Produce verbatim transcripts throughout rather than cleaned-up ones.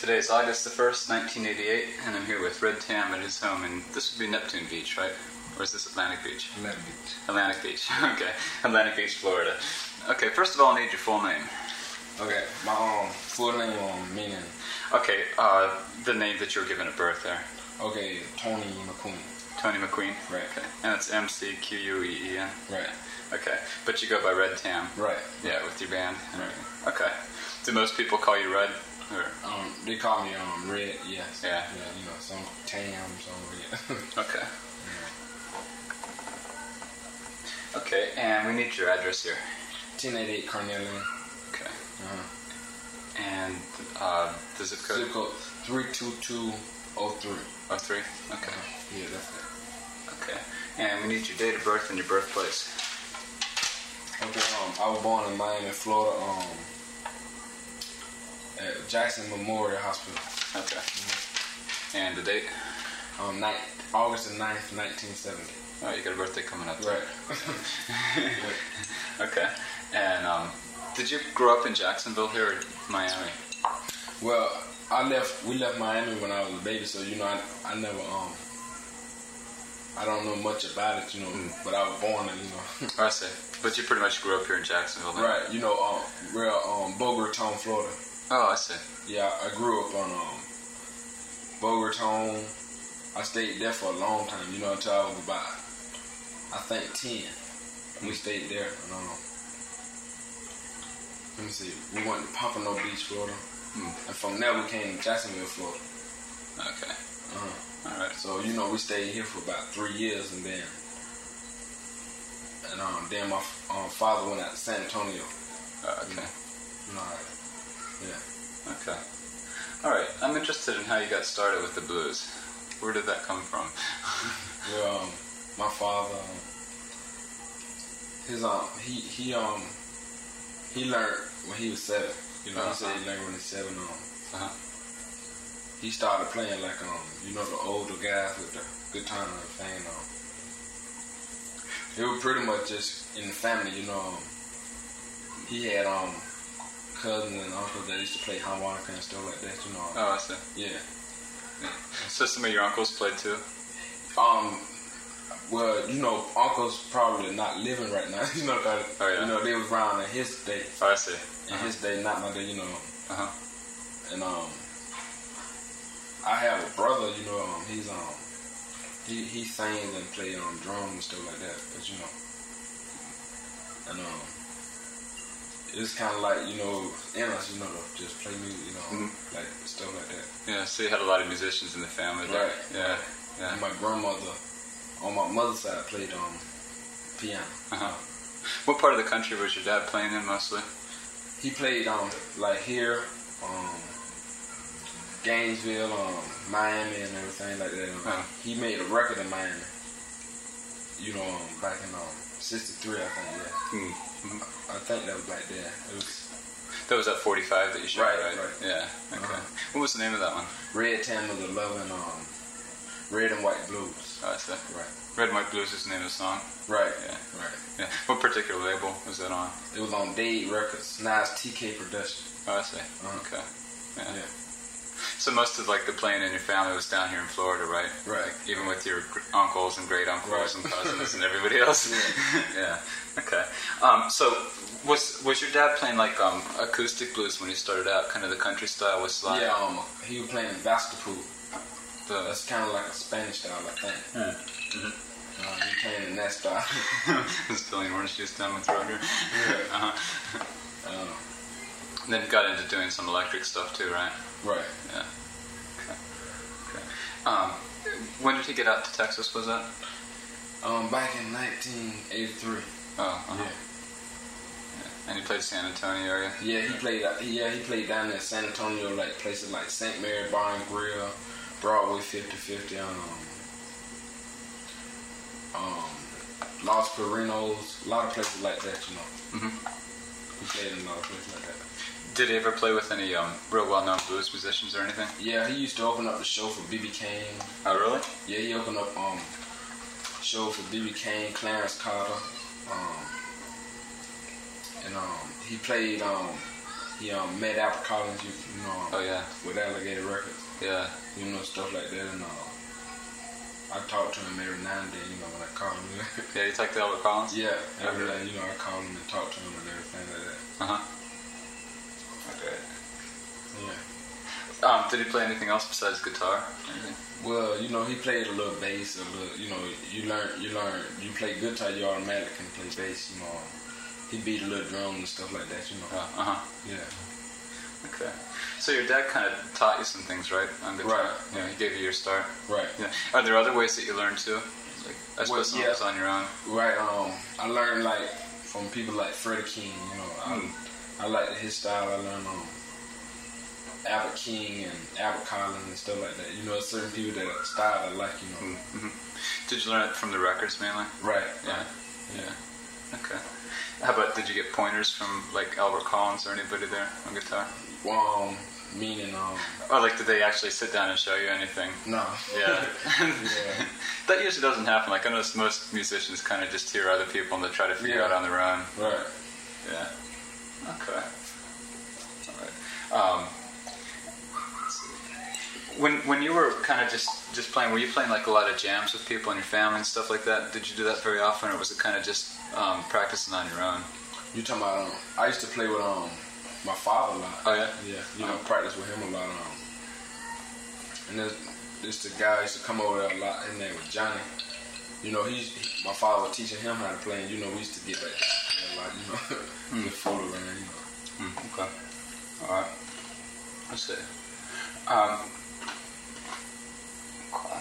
Today is August the first, nineteen eighty-eight, and I'm here with Red Tam at his home, and this would be Neptune Beach, right? Or is this Atlantic Beach? Atlantic Beach. Atlantic Beach, okay. Atlantic Beach, Florida. Okay, first of all, I need your full name. Okay, my um, full name, um, meaning... Okay, uh, the name that you were given at birth there. Okay, Tony McQueen. Tony McQueen? Right. Okay, and it's M C Q U E E N? Right. Okay, but you go by Red Tam? Right. Yeah, with your band? Right. Okay. Do most people call you Red? Or? Um, they call me um Red, yes. Yeah. Yeah, you know, some Tam, some Red. Okay. Okay, and we need your address here. ten eighty-eight Carnelia. Okay. Uh-huh. And uh, the zip code? Zip code three two two oh three. Oh, three? Okay. Uh-huh. Yeah, that's it. Okay. And we need your date of birth and your birthplace. Okay, um, I was born in Miami, Florida, um, at Jackson Memorial Hospital. Okay. Mm-hmm. And the date? Um, ninth, August the ninth, nineteen seventy. Oh, you got a birthday coming up. Right. Okay. And um, did you grow up in Jacksonville here or Miami? Well, I left. We left Miami when I was a baby, so you know, I, I never um, I don't know much about it, you know. Mm. But I was born in, you know. Oh, I see. But you pretty much grew up here in Jacksonville, then? Right. You know, um, real um, Boca Raton, Florida. Oh, I see. Yeah, I grew up on um, Boca Raton. I stayed there for a long time, you know, until I was about, I think, ten. And we stayed there. And, um, let me see. We went to Pompano Beach, Florida. Mm. And from there, we came to Jacksonville, Florida. Okay. Uh-huh. All right. So, you know, we stayed here for about three years, and then, and um, then my um, father went out to San Antonio. Uh, okay. You know, yeah. Okay. All right. I'm interested in how you got started with the blues. Where did that come from? Well, um, my father, um, his um, he he um, he learned when he was seven. You know, uh-huh. He said he learned when he was seven. Um, uh-huh. He started playing like um, you know, the older guys with the guitar and everything. Um, it was pretty much just in the family. You know, um, he had um, cousins and uncles that used to play harmonica and stuff like that. You know. Oh, I see. Yeah. So some of your uncles played too? Um, well, you know, uncles probably not living right now. you know, cause, oh, yeah. You know, they was around in his day. Oh, I see. In uh-huh. his day, not my day. You know. Uh huh. And um, I have a brother. You know, um, he's um, he he sings and plays um drums and stuff like that. But you know, and um. It's kind of like, you know, in us, you know, to just play music, you know, mm-hmm. like stuff like that. Yeah, so you had a lot of musicians in the family there. Right. Yeah. Yeah. And my grandmother, on my mother's side, played um, piano. Uh-huh. What part of the country was your dad playing in mostly? He played, um, like here, um, Gainesville, um, Miami and everything like that. Um, uh-huh. He made a record in Miami, you know, um, back in um, sixty-three, I think, yeah. Mm-hmm. I think that was back there. It was that was that forty-five that you shot, right? Right, right. Yeah. Okay. Uh-huh. What was the name of that one? Red Tam of the Love and um, Red and White Blues. Oh, I see. Right. Red and White Blues is the name of the song? Right. Yeah. Right. Yeah. What particular label was that on? It was on Dade Records. Now it's T K Production. Oh, I see. Uh-huh. Okay. Yeah. yeah. So most of like the playing in your family was down here in Florida, right? Right. Like, even with your uncles and great uncles right. and cousins and everybody else. Yeah. Yeah. Okay. Um, so was was your dad playing like um, acoustic blues when he started out, kind of the country style with slide? Yeah. Um, he was playing Vastapu. The That's kind of like a Spanish style, I think. Yeah. Mm-hmm. Uh, he playing in that style. Spilling orange juice down my throat here. Yeah. Uh-huh. Um, and then got into doing some electric stuff too, right? Right. Yeah. Okay. Okay. Um, when did he get out to Texas? Was that? Um, back in nineteen eighty-three. Oh. Uh-huh. Yeah. Yeah. And he played San Antonio area. Yeah, he played. Yeah, he played down in San Antonio, like places like Saint Mary Bar and Grill, Broadway fifty fifty, um, um, Los Perinos, a lot of places like that, you know. Mm-hmm. He played in a lot of places like that. Did he ever play with any um, real well-known blues musicians or anything? Yeah, he used to open up the show for B B King. Oh, really? Yeah, he opened up um show for B B King, Clarence Carter, um, and um, he played um, he um, met Albert Collins, you, you know, um, oh yeah, with Alligator Records. Yeah. You know, stuff like that, and uh, I talk to him every now and then, you know, when I call him. Yeah, you talk to Albert Collins? Yeah, every day, you know, I call him and talk to him and everything like that. Uh-huh. Okay. Yeah. Um, did he play anything else besides guitar? Anything? Well, you know, he played a little bass, a little, you know, you learn, you learn, you play guitar, you automatically can play bass, you know. He beat a little drum and stuff like that, you know. Uh, uh-huh. Yeah. Okay. So your dad kind of taught you some things, right, on guitar? Right. Yeah, he gave you your start. Right. Yeah. Are there other ways that you learned too? Like, I suppose Well, some yeah. of it's on your own. Right. Um, I learned like from people like Freddie King. You know, Mm. I I like his style. I learned um Albert King and Albert Collins and stuff like that. You know, certain people that style I like. You know. Mm-hmm. Did you learn it from the records mainly? Right. Yeah. Right. Yeah. Okay. How about, did you get pointers from like Albert Collins or anybody there on guitar? Um, meaning um. Or like, did they actually sit down and show you anything? No. Yeah. Yeah. That usually doesn't happen. Like, I know most musicians kind of just hear other people and they try to figure Yeah. out on their own. Right. Yeah. Okay. All right. Um, let's see. When when you were kind of just, just playing, were you playing like a lot of jams with people in your family and stuff like that? Did you do that very often, or was it kind of just um, practicing on your own? You talking about? Um, I used to play with um my father a lot. Oh yeah. Yeah. You know, practice with him a lot. Um, and there's this the guy used to come over there a lot. His name was Johnny. You know, he's he, my father was teaching him how to play, and you know, we used to get back there a lot. You know, just fool around. You know. Mm, okay. All right. Let's see. Um, okay.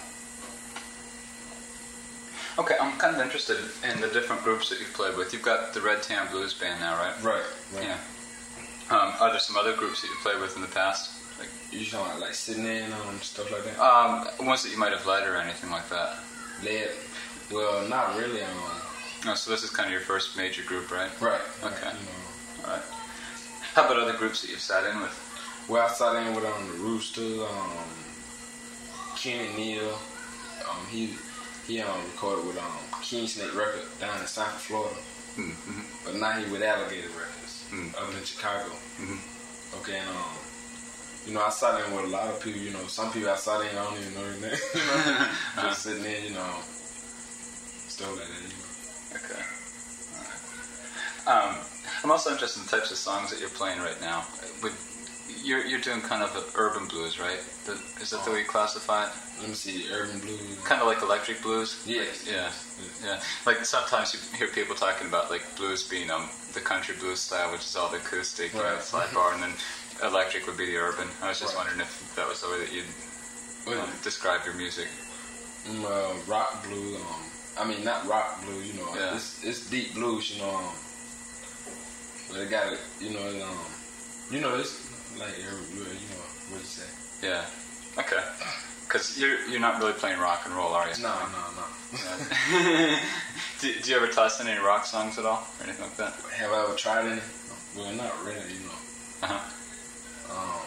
Okay, I'm kind of interested in the different groups that you've played with. You've got the Red Tan Blues Band now, right? Right. Right. Yeah. Um, are there some other groups that you've played with in the past? Like, You talking about like sitting in um stuff like that? um, ones that you might have led or anything like that? Led? Well, not really. Um. Oh, so this is kind of your first major group, right? Right. Okay. Right, you know. All right. How about other groups that you've sat in with? Well, I sat in with um the Rooster, um Kenny Neal. Um, he he um recorded with um King Snake Record down in South Florida, Mm-hmm. but now he with Alligator Records Mm. up in Chicago. Mm-hmm. Okay, and um. You know, I sat in with a lot of people, you know, some people I sat in, I don't even know their name, you know, just sitting there, you know, stuff like that, you know. Okay. All right. Um, I'm also interested in the types of songs that you're playing right now. With, you're you're doing kind of urban blues, right? The, is that the way you classify it? Let me see, urban blues. Kind of like electric blues? Yes. Yeah. Yes. Yeah. Like sometimes you hear people talking about like blues being um the country blues style, which is all the acoustic, you know, Right. slide bar, and then electric would be the urban. I was just Right. wondering if that was the way that you'd Well, um, describe your music. um, uh, rock blue, um, I mean, not rock blue, you know, Yeah. it's, it's deep blues, you know, um, but it got, it, you know, it, um, you know, it's like, urban blue, you know, what you say? Yeah. Okay. Because you're you're not really playing rock and roll, are you? No, no, no. Yeah. do, do you ever toss in any rock songs at all, or anything like that? Have I ever tried any? Well, not really, you know. Uh-huh. Um,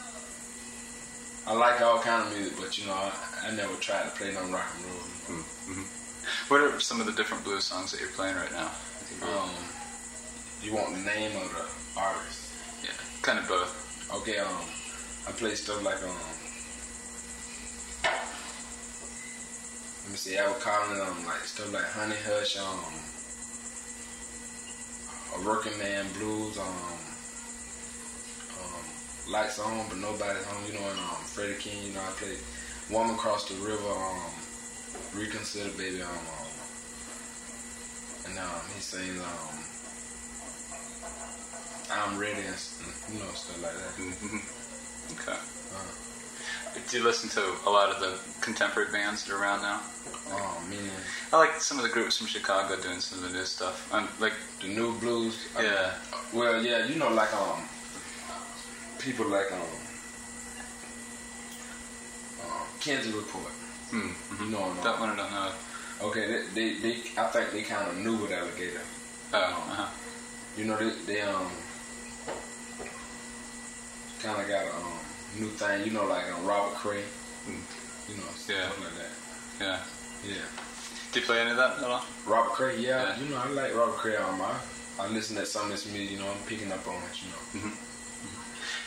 I like all kind of music, but you know, I, I never tried to play no rock and roll. You know. Mm-hmm. What are some of the different blues songs that you're playing right now? Um, you want the name of the artist? Yeah, kind of both. Okay, um, I play stuff like um, let me see, Albert Collins, um, like stuff like Honey Hush, um, a Working Man Blues, um, um, Lights On but Nobody's Home, you know, and um, Freddie King, you know, I play Woman Across the River, um, Reconsider Baby, um, um and um, he sings um, I'm Ready, and you know, stuff like that. Mm-hmm. Okay. Uh, Do you listen to a lot of the contemporary bands that are around now? Oh, meaning I like some of the groups from Chicago doing some of the new stuff. Um, like the new blues. I Yeah. mean, well, yeah, you know, like um, people like um, uh, Kenzie Report. mm-hmm. You know, um, That one I don't know. okay, they, they, they, I think they kind of knew with Alligator. Oh, uh-huh. You know, they, they um, kind of got a um, new thing. You know, like um, Robert Cray. Mm. You know, Yeah. stuff like that. Yeah. Yeah. Do you play any of that at all? Robert Cray, yeah, Yeah. you know, I like Robert Cray. Um, I, I listen to some of this music, you know, I'm picking up on it, you know. Mm-hmm.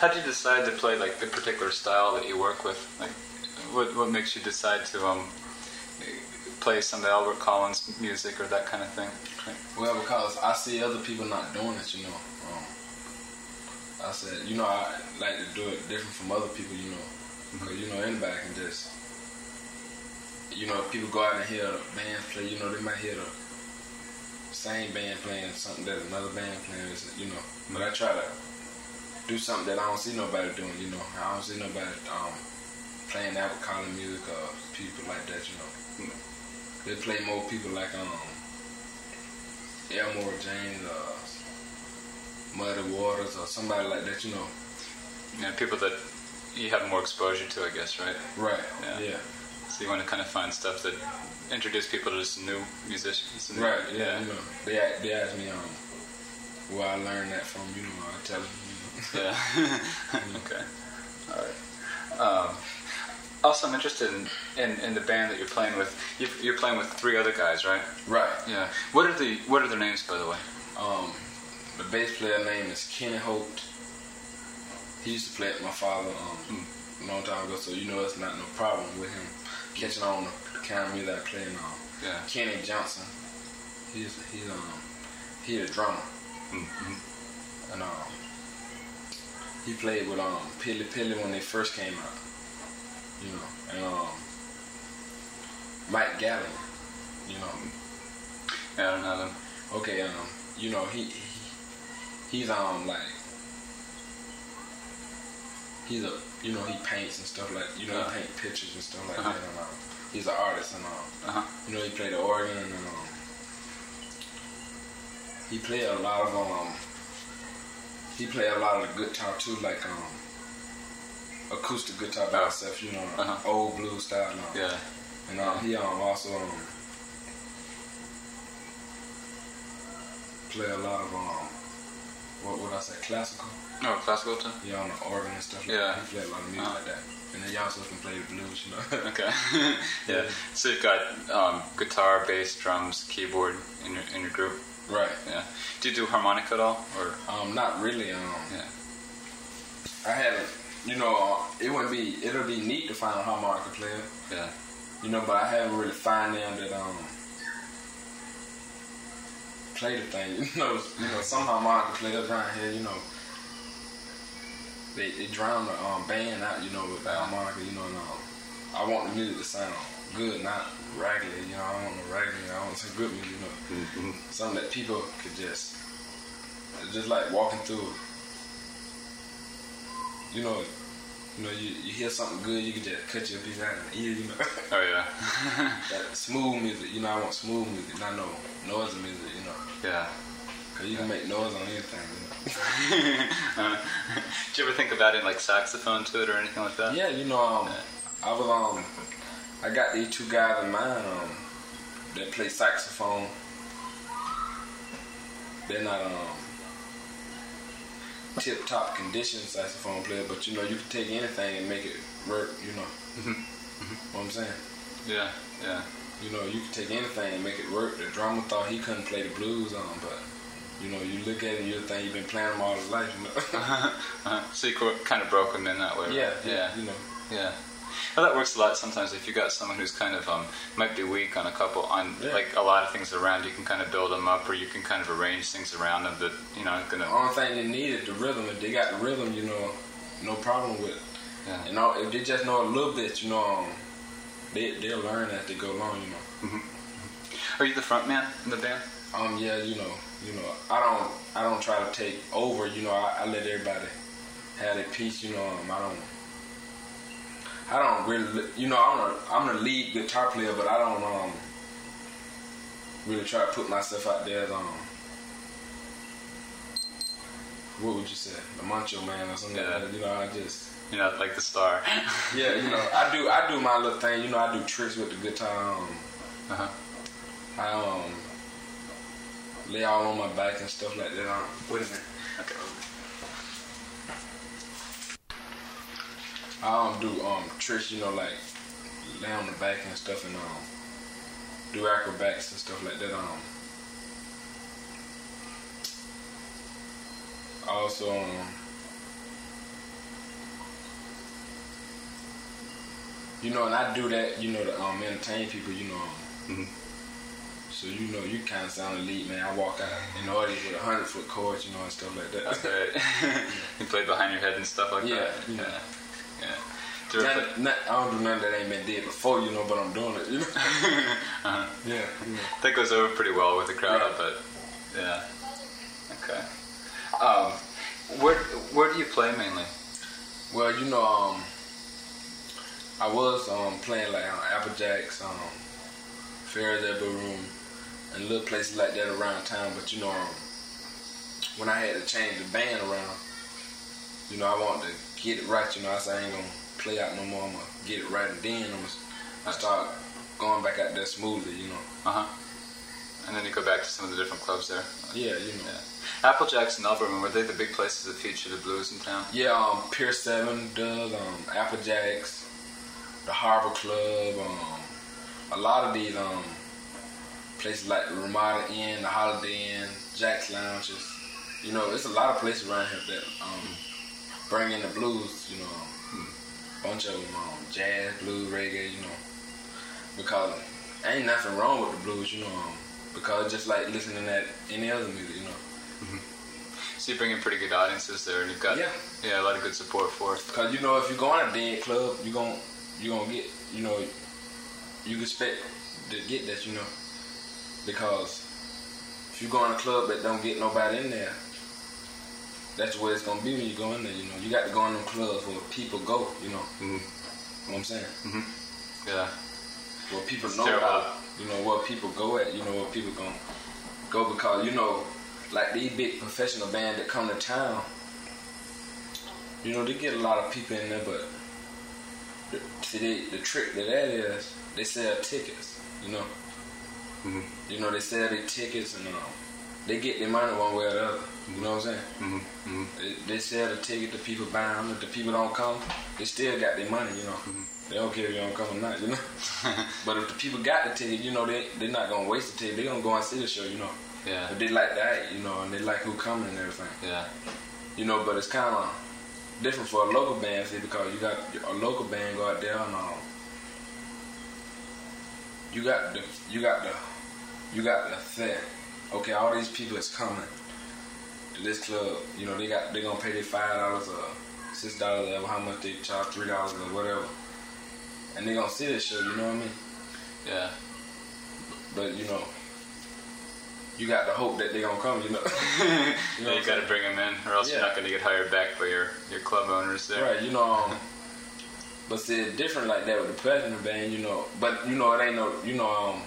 How did you decide to play like the particular style that you work with? Like, what what makes you decide to um play some Albert Collins music or that kind of thing? Well, because I see other people not doing it, you know. Um, I said, you know, I like to do it different from other people, you know. Because, you know, anybody can just, you know, if people go out and hear bands play, you know, they might hear the same band playing something that another band playing, you know. But I try to do something that I don't see nobody doing, you know. I don't see nobody um, playing Albert Collins music or people like that, you know. They play more people like um, Elmore James or Muddy Waters or somebody like that, you know. Yeah, people that you have more exposure to, I guess, right? Right, yeah. yeah. So you want to kind of find stuff that introduce people to just new musicians. Right, yeah, yeah. You know, they, they ask me um, where I learned that from, you know, I tell them, you know. Yeah. Okay. All right. Um, also, I'm interested in, in, in the band that you're playing with. You're, you're playing with three other guys, right? Right. Yeah. What are the What are their names, by the way? Um, the bass player name is Kenny Holt. He used to play with my father um, mm. a long time ago, so you know it's not no problem with him catching on the kind of music I play now. Yeah. Kenny Johnson. He's he's um he's a drummer. Mm-hmm. And um he played with um Pili Pili when they first came out. You know, and um Mike Gallagher, you know. Yeah, I don't know them. Okay, um, you know, he, he he's um like he's a you know, he paints and stuff like you know, uh-huh. he paint pictures and stuff like uh-huh. that and um he's an artist and um uh-huh. you know, he played the organ and um he played a lot of um he played a lot of the guitar too, like um acoustic guitar by himself, you know, uh-huh. old blues style and um, yeah. And um, he um, also um, play a lot of um, what would I say, classical? Oh, classical too? Yeah, on the organ and stuff like yeah. that. He play a lot of music uh-huh. like that. And then he also can play the blues, you know. Okay. Yeah. So you've got um, guitar, bass, drums, keyboard in your in your group. Right. Yeah. Do you do harmonica at all, or? Um, not really. Um. Yeah. I haven't. You know, it wouldn't be. It'll be neat to find a harmonica player. Yeah. You know, but I haven't really found them that um play the thing. You know, you know, some harmonica players around here, you know, they they drown the um, band out, you know, with the harmonica. You know, and um, I want the music to sound good, not raggedy. You know, I don't want no raggedy. I want some good music. You know, mm-hmm. something that people could just just like walking through. You know. You know, you, you hear something good, you can just cut your piece out of the ear, you know. Oh, yeah. That smooth music, you know, I want smooth music, not no noisy music, you know. Yeah. Because you can make noise on anything, you know. uh, did you ever think about it like saxophone to it or anything like that? Yeah, you know, um, yeah. I was, um, I got these two guys in mind um, that play saxophone. They're not, um, tip-top condition saxophone player, but you know, you can take anything and make it work, you know. Mm-hmm. Mm-hmm. What I'm saying? Yeah, yeah. You know, you can take anything and make it work. The drummer thought he couldn't play the blues on, but you know, you look at it and you think you've been playing them all his life, you know. uh-huh. Uh-huh. So you kind of broke him in that way, right? Yeah, yeah, yeah, you know. Yeah. Well, that works a lot sometimes. If you got someone who's kind of um, might be weak on a couple, on yeah. like a lot of things around, you can kind of build them up, or you can kind of arrange things around them that you know gonna. The only thing they need is the rhythm. If they got the rhythm, you know, no problem with it. Yeah. And all, if they just know a little bit, you know, um, they they'll learn as they go along, you know. Mm-hmm. Are you the front man in the band? Um, yeah, you know, you know, I don't I don't try to take over. You know, I, I let everybody have their piece. You know, um, I don't. I don't really, you know, I'm a, I'm the lead guitar player, but I don't um really try to put myself out there as um what would you say, the macho man or something yeah. like that. You know, I just you're not like the star. Yeah, you know, I do I do my little thing. You know, I do tricks with the guitar. Um, uh-huh. I um lay all on my back and stuff like that. Um, Wait a minute. Okay. I don't do um tricks, you know, like lay on the back and stuff, and um do acrobatics and stuff like that. Um, I also um You know, and I do that, you know, to um, entertain people, you know. Mm-hmm. So, you know, you kind of sound elite, man. I walk out in the audience with a hundred-foot chords, you know, and stuff like that. That's right. You play behind your head and stuff like yeah, that? You know. Yeah. Yeah. Do Not, not, I don't do nothing that ain't been did before, you know, but I'm doing it, you know. uh-huh. Yeah, yeah. That goes over pretty well with the crowd, Right. but yeah. Okay. Um, where where do you play mainly? Well, you know, um, I was um, playing like on Apple Jacks, um, Ferris Elbow Room, and little places like that around town. But you know, um, when I had to change the band around, you know, I wanted to get it right. You know, I said I ain't gonna play out no more. I'm gonna get it right, and then I'm gonna start going back out there smoothly. You know. Uh huh. And then you go back to some of the different clubs there. Yeah, you know. Yeah. Applejack's and Alberman, were they the big places that feature the blues in town? Yeah, um, Pier seven does, um, Applejack's, the Harbor Club, um, a lot of these um, places like the Ramada Inn, the Holiday Inn, Jack's Lounges. You know, there's a lot of places around here that um, bring in the blues, you know, um, a bunch of them, um, jazz, blues, reggae, you know, because ain't nothing wrong with the blues, you know, um, because just like listening to that any other music, you know. Mm-hmm. So you bring in pretty good audiences there, and you've got yeah, yeah a lot of good support for it. Because you know, if you go in a dead club, you gon' you gonna get, you know, you can expect to get that, you know, because if you go in a club that don't get nobody in there, that's where it's gonna be when you go in there. You know, you got to go in them clubs where people go. You know, mm-hmm. You know what I'm saying? Mm-hmm. Yeah. Where people it's know terrible. about, you know, where people go at, you know, where people gonna go, because, you know, like these big professional bands that come to town, you know, they get a lot of people in there, but the, see, they, the trick to that is they sell tickets, you know. Mm-hmm. You know, they sell their tickets and um, they get their money one way or the other. You know what I'm saying? Mm-hmm. Mm-hmm. They, they sell the ticket, the people buy them. If the people don't come, they still got their money, you know. Mm-hmm. They don't care if you don't come or not, you know. But if the people got the ticket, you know, they, they're not going to waste the ticket. They're going to go and see the show, you know. Yeah. If they like that, you know, and they like who coming and everything. Yeah. You know, but it's kind of different for a local band, see, because you got a local band go out there and um, you got the, you got the, you got the thing. Okay, all these people is coming to this club. You know, they got they gonna pay their five dollars or six dollars or how much they charge, three dollars or whatever, and they gonna see this show. You know what I mean? Yeah. But you know, you got to hope that they gonna come. You know. You, know, you got to bring them in, or else yeah. you're not gonna get hired back by your your club owners there. Right. You know. Um, but see, it's different like that with the professional band. You know. But you know, it ain't no. You know. Um,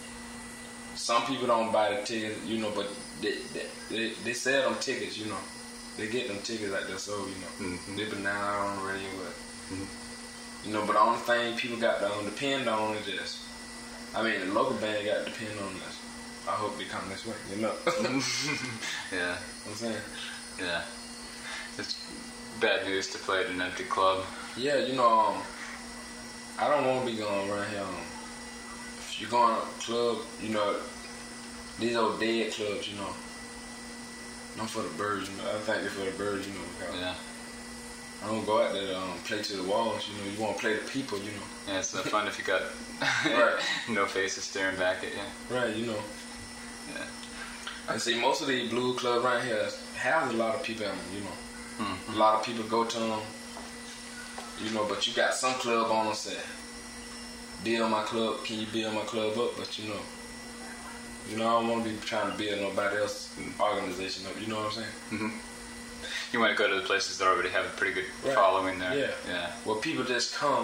Some people don't buy the tickets, you know, but they they, they, they sell them tickets, you know. They get them tickets like that, so, you know. Mm-hmm. They've been out on the radio, but, mm-hmm. you know, but the only thing people got to um, depend on is this. I mean, the local band got to depend on this. I hope they come this way, you know. Yeah. You know what I'm saying? Yeah. It's bad news to play at an empty club. Yeah, you know, um, I don't want to be going around here. Um, if you're going to a club, you know, these old dead clubs, you know, not for the birds, you know. I think they're for the birds, you know. Because yeah. I don't go out there to um, play to the walls, you know. You want to play the people, you know. Yeah, it's not fun if you got right. no faces staring back at you. Right, you know. Yeah. I see most of these blues clubs around here have a lot of people in them, you know. Mm-hmm. A lot of people go to them, you know, but you got some club owners say, build my club, can you build my club up? But you know, you know, I don't want to be trying to build nobody else's organization up, you know what I'm saying? Mm-hmm. You want to go to the places that already have a pretty good right. following there. Yeah. Yeah. Well, people just come.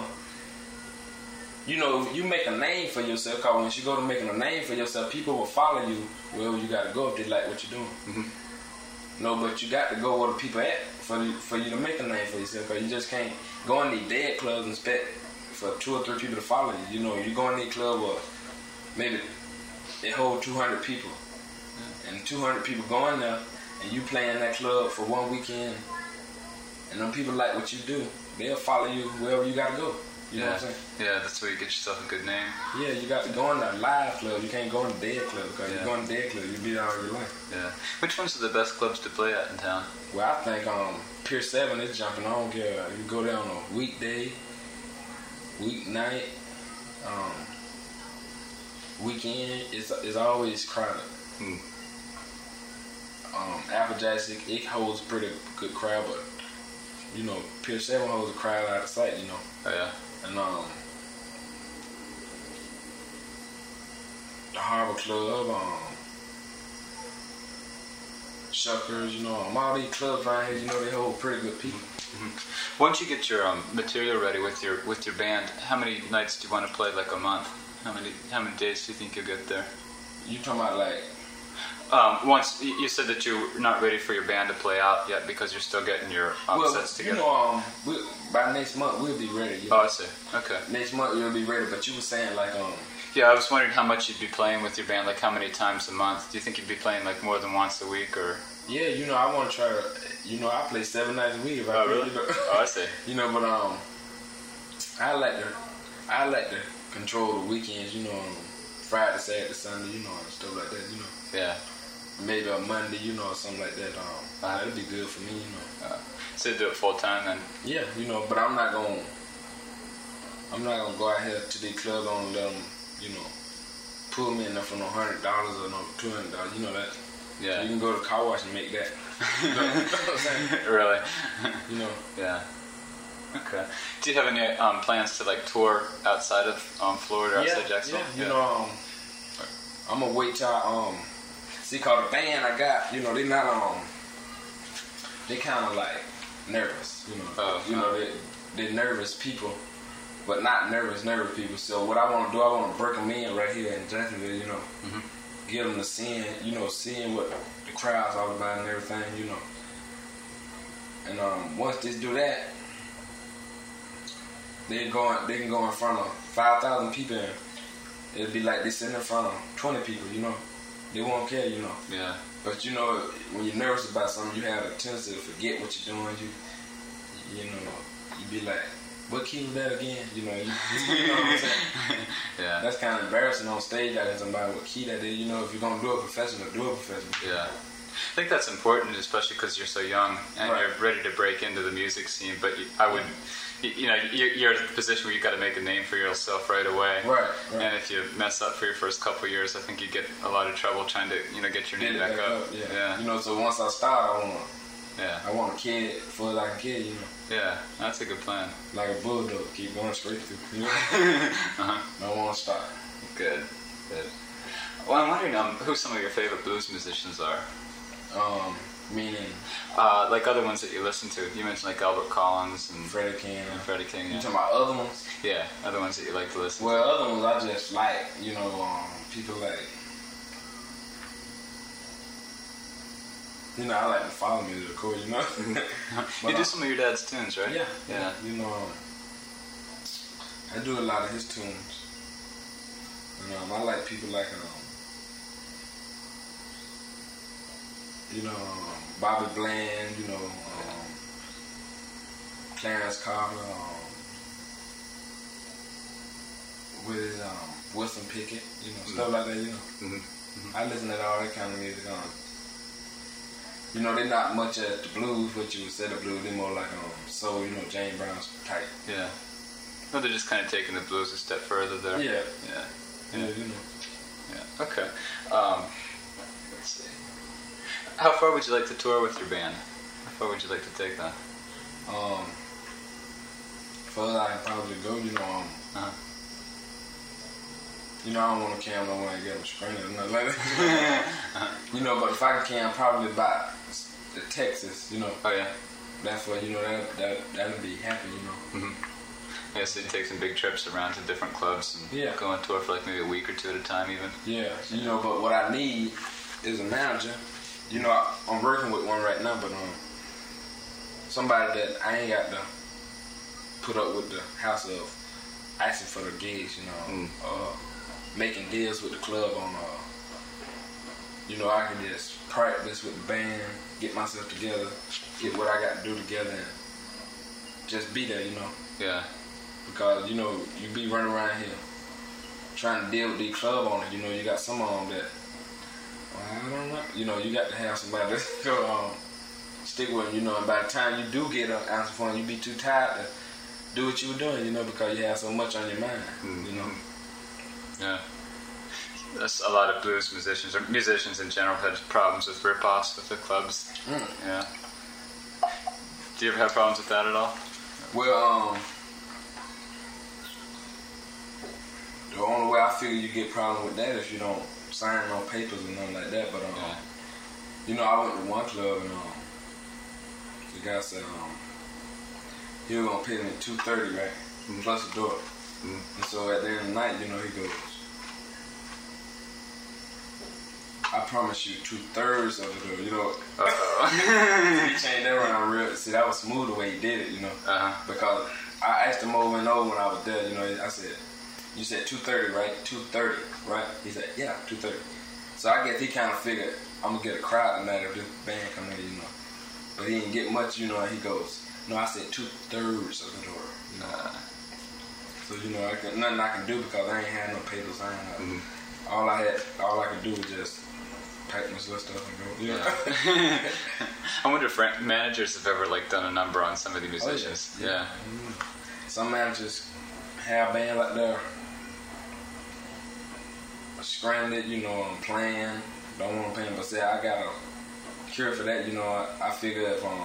You know, you make a name for yourself, because once you go to making a name for yourself, people will follow you wherever you got to go if they like what you're doing. Mm-hmm. No, but you got to go where the people at for you, for you to make a name for yourself, because you just can't go in these dead clubs and expect for two or three people to follow you. You know, you go in these clubs where maybe they hold two hundred people, yeah. and two hundred people go in there, and you play in that club for one weekend, and them people like what you do, they'll follow you wherever you got to go. You yeah. know what I'm saying? Yeah, that's where you get yourself a good name. Yeah, you got to go in that live club. You can't go in the dead club, because yeah. you go in the dead club, you'll be there all your life. Yeah. Which ones are the best clubs to play at in town? Well, I think um, Pier seven is jumping. I don't care. You go there on a weekday, weeknight, um, weekend, it's it's always crowded. Hmm. Um, Applejack's, it, it holds a pretty good crowd, but you know, Pier Seven holds a crowd out of sight. You know. Oh yeah. And um, the Harbor Club, um, Shuckers, you know, um, all these clubs around here, you know, they hold pretty good people. Mm-hmm. Once you get your um, material ready with your with your band, how many nights do you want to play? Like a month? How many how many days do you think you'll get there? You talking about like? Um, once you you said that you're not ready for your band to play out yet because you're still getting your um, Well, sets together. you know, um, we, by next month we'll be ready. You know? Oh, I see. Okay. Next month we'll be ready, but you were saying like um. Yeah, I was wondering how much you'd be playing with your band, like how many times a month. Do you think you'd be playing like more than once a week, or? Yeah, you know, I want to try to. You know, I play seven nights a week. If I Oh, play, really? You know, Oh, I see. you know, but um, I like to, I like to control the weekends. You know, um, Friday, Saturday, Sunday. You know, and stuff like that. You know. Yeah. Maybe a Monday, you know, or something like that. Um, Uh-huh. that'd be good for me, you know. Uh, so you do it full time then? Yeah, you know, but I'm not gonna, I'm not gonna go out here to the club and let them, you know, pull me in there for no hundred dollars or no two hundred dollars. You know that. Yeah. You can go to the car wash and make that. You know what I'm saying? Really? You know. Yeah. Okay. Do you have any um, plans to like tour outside of um, Florida, or outside Yeah, Jacksonville? yeah. You know, um, I'm gonna wait till I, um. See, cause the band I got, you know, they not um, they kind of like nervous, you know. Oh, you know, they they nervous people, but not nervous, nervous people. So what I want to do, I want to break them in right here in Jacksonville, you know, Mm-hmm. get them to seeing, you know, seeing what the crowd's all about and everything, you know. And um, once they do that, they go, they can go in front of five thousand people, and it'll be like they sitting in front of twenty people, you know. They won't care, you know. Yeah. But you know, when you're nervous about something, you have a tendency to forget what you're doing. You, you know, you be like, "What key was that again?" You know, you, you know what I'm saying? Yeah. That's kind of embarrassing on stage asking somebody what key that is. You know, if you're gonna do it professional, do it professional. Yeah. I think that's important, especially because you're so young and Right. you're ready to break into the music scene. But you, I would, you, you know, you're, you're at a position where you've got to make a name for yourself right away. Right. right. And if you mess up for your first couple of years, I think you get a lot of trouble trying to, you know, get your Get name it back, up. Yeah. Yeah. You know, so once I start, I want, Yeah. I want to kid it full as I can kid. You know, Yeah. That's a good plan. like a bulldog, keep going straight through. You know, Uh-huh. I don't want to stop. Good. Good. Well, I'm wondering um, who some of your favorite blues musicians are. Um, meaning Uh, like other ones that you listen to. You mentioned like Albert Collins and Freddie King. and Freddie King. You Yeah. talking about other ones? Yeah. Other ones that you like to listen Well, other ones I just like, you know, um, people like, you know, I like to follow music, of course, you know. to. But You do I- some of your dad's tunes, right? Yeah, Yeah. You know, um, I do a lot of his tunes. And um, I like people like, um, you know, um, Bobby Bland, you know, um, Clarence Carter, um, with um, Wilson Pickett, you know, stuff like that, you know. Mm-hmm. I listen to all that kind of music. Um, you know, they're not much at the blues, what you would say the blues. They're more like um, soul, you know, James Brown type. Yeah. Well, they're just kind of taking the blues a step further there. Yeah. Yeah. Yeah, you know. Yeah. Okay. Um, let's see. How far would you like to tour with your band? How far would you like to take that? Um, further I can probably go, you know, um, Uh-huh. you know, I don't want to camp nowhere and get them screaming or nothing like that. You know, but if I can camp probably by the Texas, you know, Oh yeah. that's where, you know, that, that, that'd be happy, you know. Mm-hmm. Yeah, so you take some big trips around to different clubs and Yeah. go on tour for like maybe a week or two at a time even. Yeah, you know, but what I need is a manager. You know, I, I'm working with one right now, but um, somebody that I ain't got to put up with the house of asking for the gigs, you know, Mm. uh, making deals with the club on, uh, you know, I can just practice with the band, get myself together, get what I got to do together, and just be there, you know. Yeah. Because, you know, you be running around here trying to deal with these club owners. You know, you got some of them that, well, I don't know. You know, you got to have somebody that's going um, stick with them, you know. And by the time you do get an answer for them, you be too tired to do what you were doing, you know, because you have so much on your mind, mm-hmm. you know. Yeah. That's a lot of blues musicians, or musicians in general, had problems with rip-offs with the clubs. Mm. Yeah. Do you ever have problems with that at all? Well, um, the only way I feel you get problems with that is if you don't sign no papers and nothing like that. But um, yeah. you know, I went to one club and um, the guy said um, he was gonna pay me two thirty, right, mm-hmm. plus the door. Mm-hmm. And so at the end of the night, you know, he goes, I promise you two thirds of the door, you know. Uh-oh. He changed that around real. See, that was smooth the way he did it, you know. Uh-huh. Because I asked him over and over when I was there, you know. I said, "You said two thirty, right? two thirty, right?" He said, "Yeah, two thirty." So I guess he kind of figured I'm gonna get a crowd tonight if this band come in, you know. But he didn't get much, you know. And he goes, "No, I said two thirds of the door." You know. Uh-huh. So you know, I can, nothing I can do because I ain't had no papers signed up. Mm-hmm. All I had, all I could do was just pack my stuff and go. Yeah. I wonder if managers have ever like done a number on some of the musicians. Oh, yeah. yeah. yeah. Mm-hmm. Some managers have bands like they're stranded, you know, I'm playing, don't want to pay, but say I got a cure for that. You know, I, I figure if um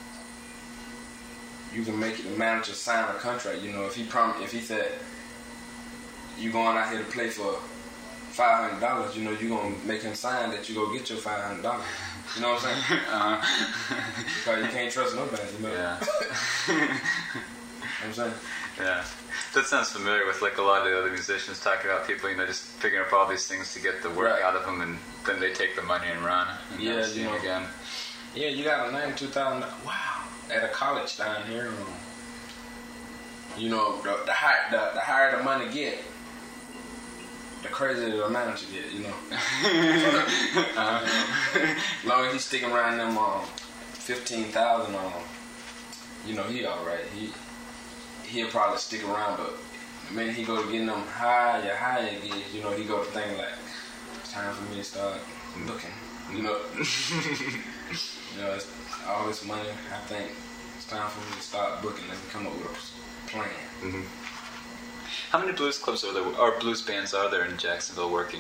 you can make it, the manager sign a contract. You know, if he prom, if he said you going out here to play for five hundred dollars, you know, you gonna make him sign that you go get your five hundred dollars. You know what I'm saying? Uh-huh. Because you can't trust nobody. You know? Yeah. You know what I'm saying? Yeah. That sounds familiar with like a lot of the other musicians talking about people, you know, just figuring up all these things to get the work right. out of them, and then they take the money and run. And yeah, see you know. again. Yeah, you got a ninety-two thousand dollars. Wow. At a college down here. Um, you know, the, the, high, the, the higher the money get, the crazier the manager get, you know. uh-huh. As long as he's sticking around them um, fifteen thousand um, you know, he alright. He, he'll probably stick around, but the minute he go to getting them higher, higher it gets, you know, he go to think like, it's time for me to start looking, you know. You know, it's all this money, I think it's time for me to start booking and come up with a plan. Mm-hmm. How many blues clubs are there, or blues bands are there in Jacksonville working?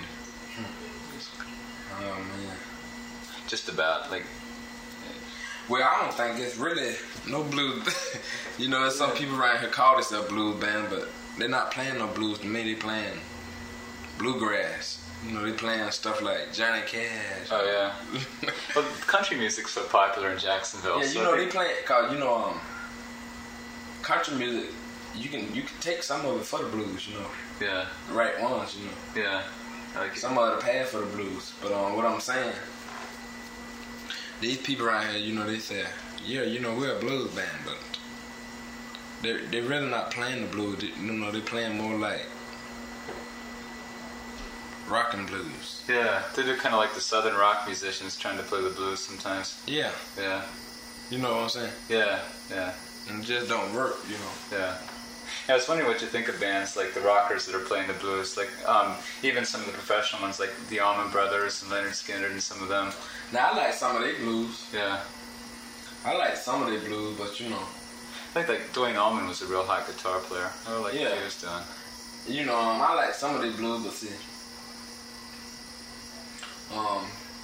Oh man. Just about, like... Well, I don't think it's really no blues. You know, there's some people around here call this a blues band, but they're not playing no blues. To me, they playing bluegrass. You know, they playing stuff like Johnny Cash. Oh yeah. Well, country music's so popular in Jacksonville. Yeah, you so know they, they play. Cause you know, um, country music. You can you can take some of it for the blues. You know. Yeah. The right ones. You know. Yeah. I like some of it pass for the blues, but um, what I'm saying. These people around here, you know, they say, yeah, you know, we're a blues band, but they're, they're really not playing the blues. They, you know, they're playing more like rock and blues. Yeah, they do kind of like the southern rock musicians trying to play the blues sometimes. Yeah. Yeah. You know what I'm saying? Yeah, yeah. And it just don't work, you know. Yeah. Yeah, I was wondering what you think of bands like the rockers that are playing the blues, like um, even some of the professional ones, like the Allman Brothers and Leonard Skinner and some of them. Now, I like some of their blues. Yeah. I like some of their blues, but you know. I think like Duane Allman was a real hot guitar player. I like yeah. what he was doing. You know, um, I like some of their blues, but see, um,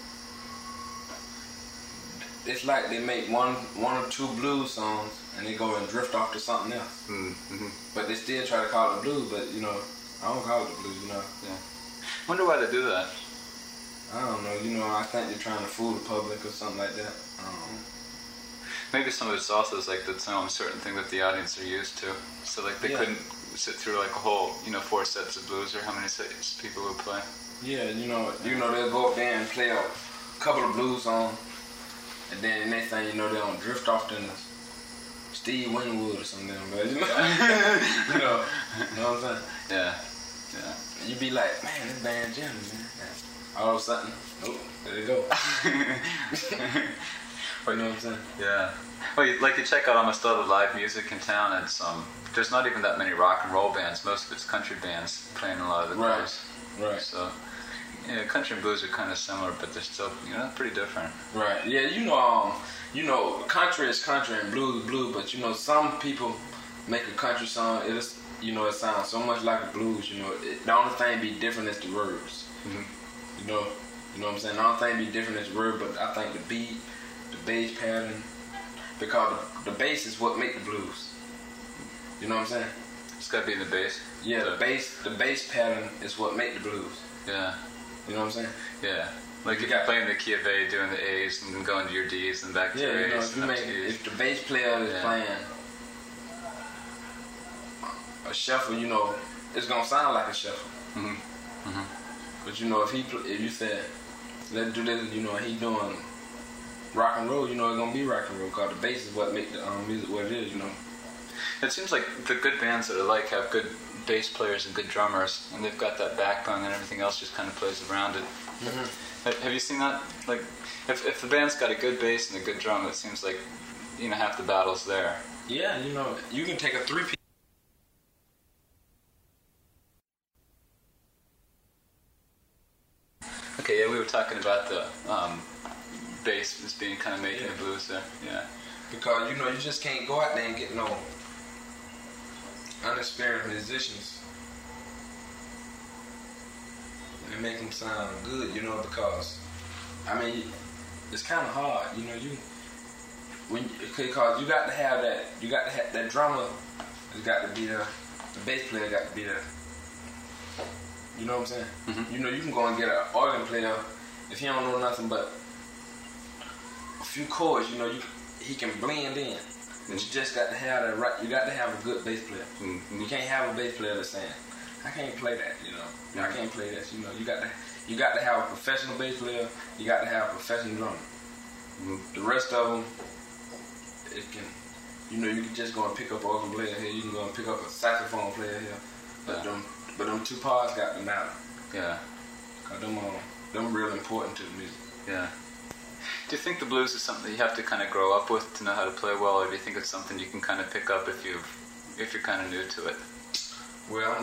it's like they make one, one or two blues songs and they go and drift off to something else. Mm-hmm. But they still try to call it blues, but you know, I don't call it the blues, you know. Yeah. Wonder why they do that. I don't know, you know, I think they're trying to fool the public or something like that. Um, Maybe some of it's also is like the um, certain thing that the audience are used to. So like they yeah. couldn't sit through like a whole, you know, four sets of blues, or how many sets people would play. Yeah, you know, you know they'll go up there and play a couple of blues songs, and then the next thing you know, they're gonna drift off to Steve Winwood or something, but you know, you know, you know what I'm saying? Yeah, yeah. You be like, man, this band jamming, man. All of a sudden, oh, there you go. You know what I'm saying? Yeah. Well, you, like you check out almost all the live music in town, it's um, there's not even that many rock and roll bands. Most of it's country bands playing a lot of the clubs. Right. Right. So, yeah, country and blues are kind of similar, but they're still, you know, pretty different. Right. Yeah. You know, um, you know, country is country and blues is blues, but you know, some people make a country song, it's, you know, it sounds so much like a blues. You know, it, the only thing be different is the words. Mm-hmm. You know, you know what I'm saying. The only thing be different is the word, but I think the beat, the bass pattern, because the, the bass is what make the blues. You know what I'm saying? It's got to be in the bass. Yeah, the bass, the bass pattern is what make the blues. Yeah. You know what I'm saying? Yeah. Like You if got- you're playing the key of A, doing the A's, and then going to your D's, and back to Yeah, your you know, A's, if you and up make, to E's. if the bass player is Yeah. playing a shuffle, you know, it's gonna sound like a shuffle. Mhm. Mhm. But you know, if he, pl- if you said, let's do this, you know, and he doing rock and roll, you know, it's gonna be rock and roll, cause the bass is what make the um, music what it is, you know. It seems like the good bands that I like have good bass players and good drummers, and they've got that backbone, and everything else just kind of plays around it. Have have you seen that? Like, if if the band's got a good bass and a good drum, it seems like, you know, half the battle's there. Yeah, you know, you can take a three piece. Okay, yeah, we were talking about the um, bass as being kind of making Yeah. the blues there. Yeah. Because, you know, you just can't go out there and get no unexperienced musicians and make them sound good, you know, because, I mean, it's kind of hard, you know, you, when, because you got to have that, you got to have, that drummer has got to be there, the bass player got to be there. You know what I'm saying? Mm-hmm. You know, you can go and get an organ player if he don't know nothing but a few chords, you know, you he can blend in. But you just got to have that right. You got to have a good bass player. Mm-hmm. You can't have a bass player that's saying, "I can't play that," you know. I Mhm. can't play that. You know, you got to you got to have a professional bass player. You got to have a professional drummer. Mhm. The rest of them, it can, you know, you can just go and pick up an organ player here. You can go and pick up a saxophone player here. But Yeah. them, but them two parts got to matter. Yeah. Cause them, um, them real important to the music. Yeah. Do you think the blues is something that you have to kind of grow up with to know how to play well, or do you think it's something you can kind of pick up if you if you're kind of new to it? Well,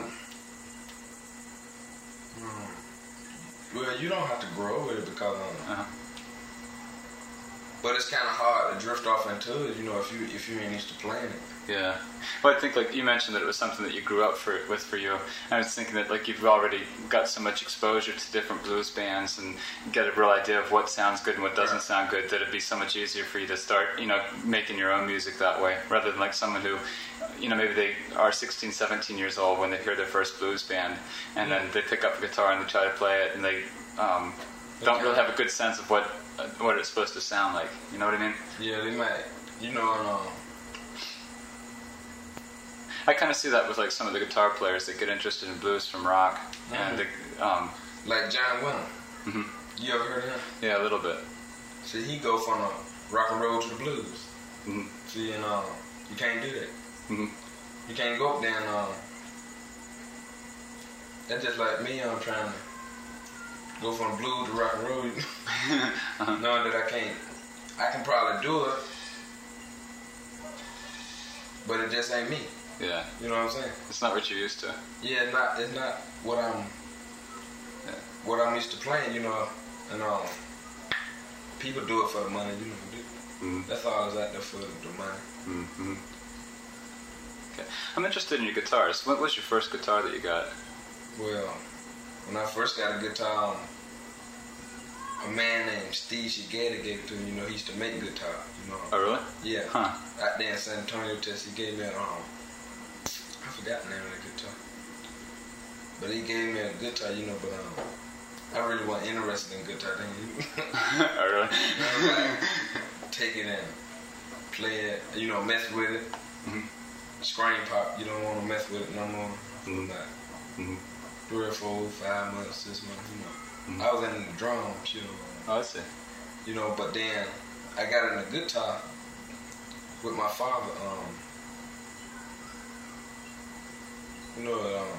um, well, you don't have to grow with it because, um, Uh-huh. but it's kind of hard to drift off into it, you know, if you if you ain't used to playing it. Yeah. Well, I think like you mentioned that it was something that you grew up for, with for you. I was thinking that like you've already got so much exposure to different blues bands and get a real idea of what sounds good and what doesn't Right. sound good, that it'd be so much easier for you to start, you know, making your own music that way, rather than like someone who, you know, maybe they are sixteen, seventeen years old when they hear their first blues band, and then they pick up a guitar and they try to play it, and they um, don't Okay. really have a good sense of what uh, what it's supposed to sound like. You know what I mean? Yeah, they might, you know, and, um, I kind of see that with like some of the guitar players that get interested in blues from rock, and the, um, like John Winter. mhm. You ever heard of him? yeah, a little bit. See, he go from the rock and roll to the blues. Mhm. See, and um, you can't do that. Mhm. You can't go up there and um, that's just like me. I'm trying to go from blues to rock and roll, Uh-huh. knowing that I can't. I can probably do it, but it just ain't me. Yeah, You know what I'm saying? it's not what you're used to. Yeah, it's not. It's not what I'm. Yeah. What I'm used to playing, you know, and um, people do it for the money, you know. Mhm. That's all it's out there for, the money. Mhm. Okay, I'm interested in your guitars. What was your first guitar that you got? Well, when I first got a guitar, um, a man named Steve Shigeta gave it to me. You know, he used to make guitars. You know. Oh, really? Yeah. Huh. Out there in San Antonio, Texas, he gave me a, um, I forgot the name of the guitar. But he gave me a guitar, you know, but um, I really wasn't interested in guitar then. Oh, really? I was like, take it and play it, you know, mess with it. Mhm. Screen pop, you don't want to mess with it no more. For Mhm. about Mhm. three or four, five months, six months, you know. Mhm. I was in the drums, you know. Oh, I see. You know, but then I got in the guitar with my father. Um, you know, um,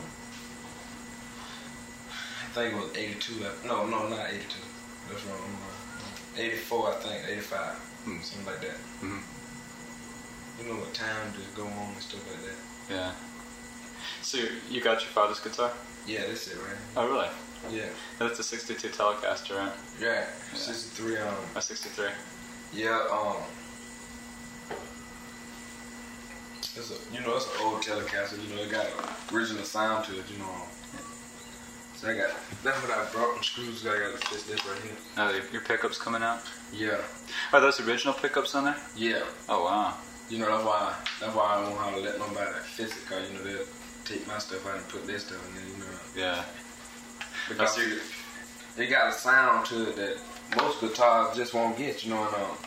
I think it was eighty-two. No, no, not eighty-two. That's wrong. eighty-four, I think, eighty-five, Hmm. something like that. Mhm. You know what time just go on and stuff like that. Yeah. So you, you got your father's guitar? Yeah, that's it, right? Oh, really? Yeah, That's a sixty-two Telecaster, right? yeah. sixty-three. Um, A sixty-three. yeah. Um, It's a, you know, it's an old Telecaster. You know, it got an original sound to it. You know. So I got, that's what I brought from screws. I got to fix this right here. Oh, your, your pickups coming out? Yeah. Are those original pickups on there? Yeah. Oh, wow. You know, that's why, that's why I don't want to let nobody fix it, because, you know, they'll take my stuff out and put their stuff in there, you know. Yeah. Because it, it got a sound to it that most guitars just won't get, you know, and, um,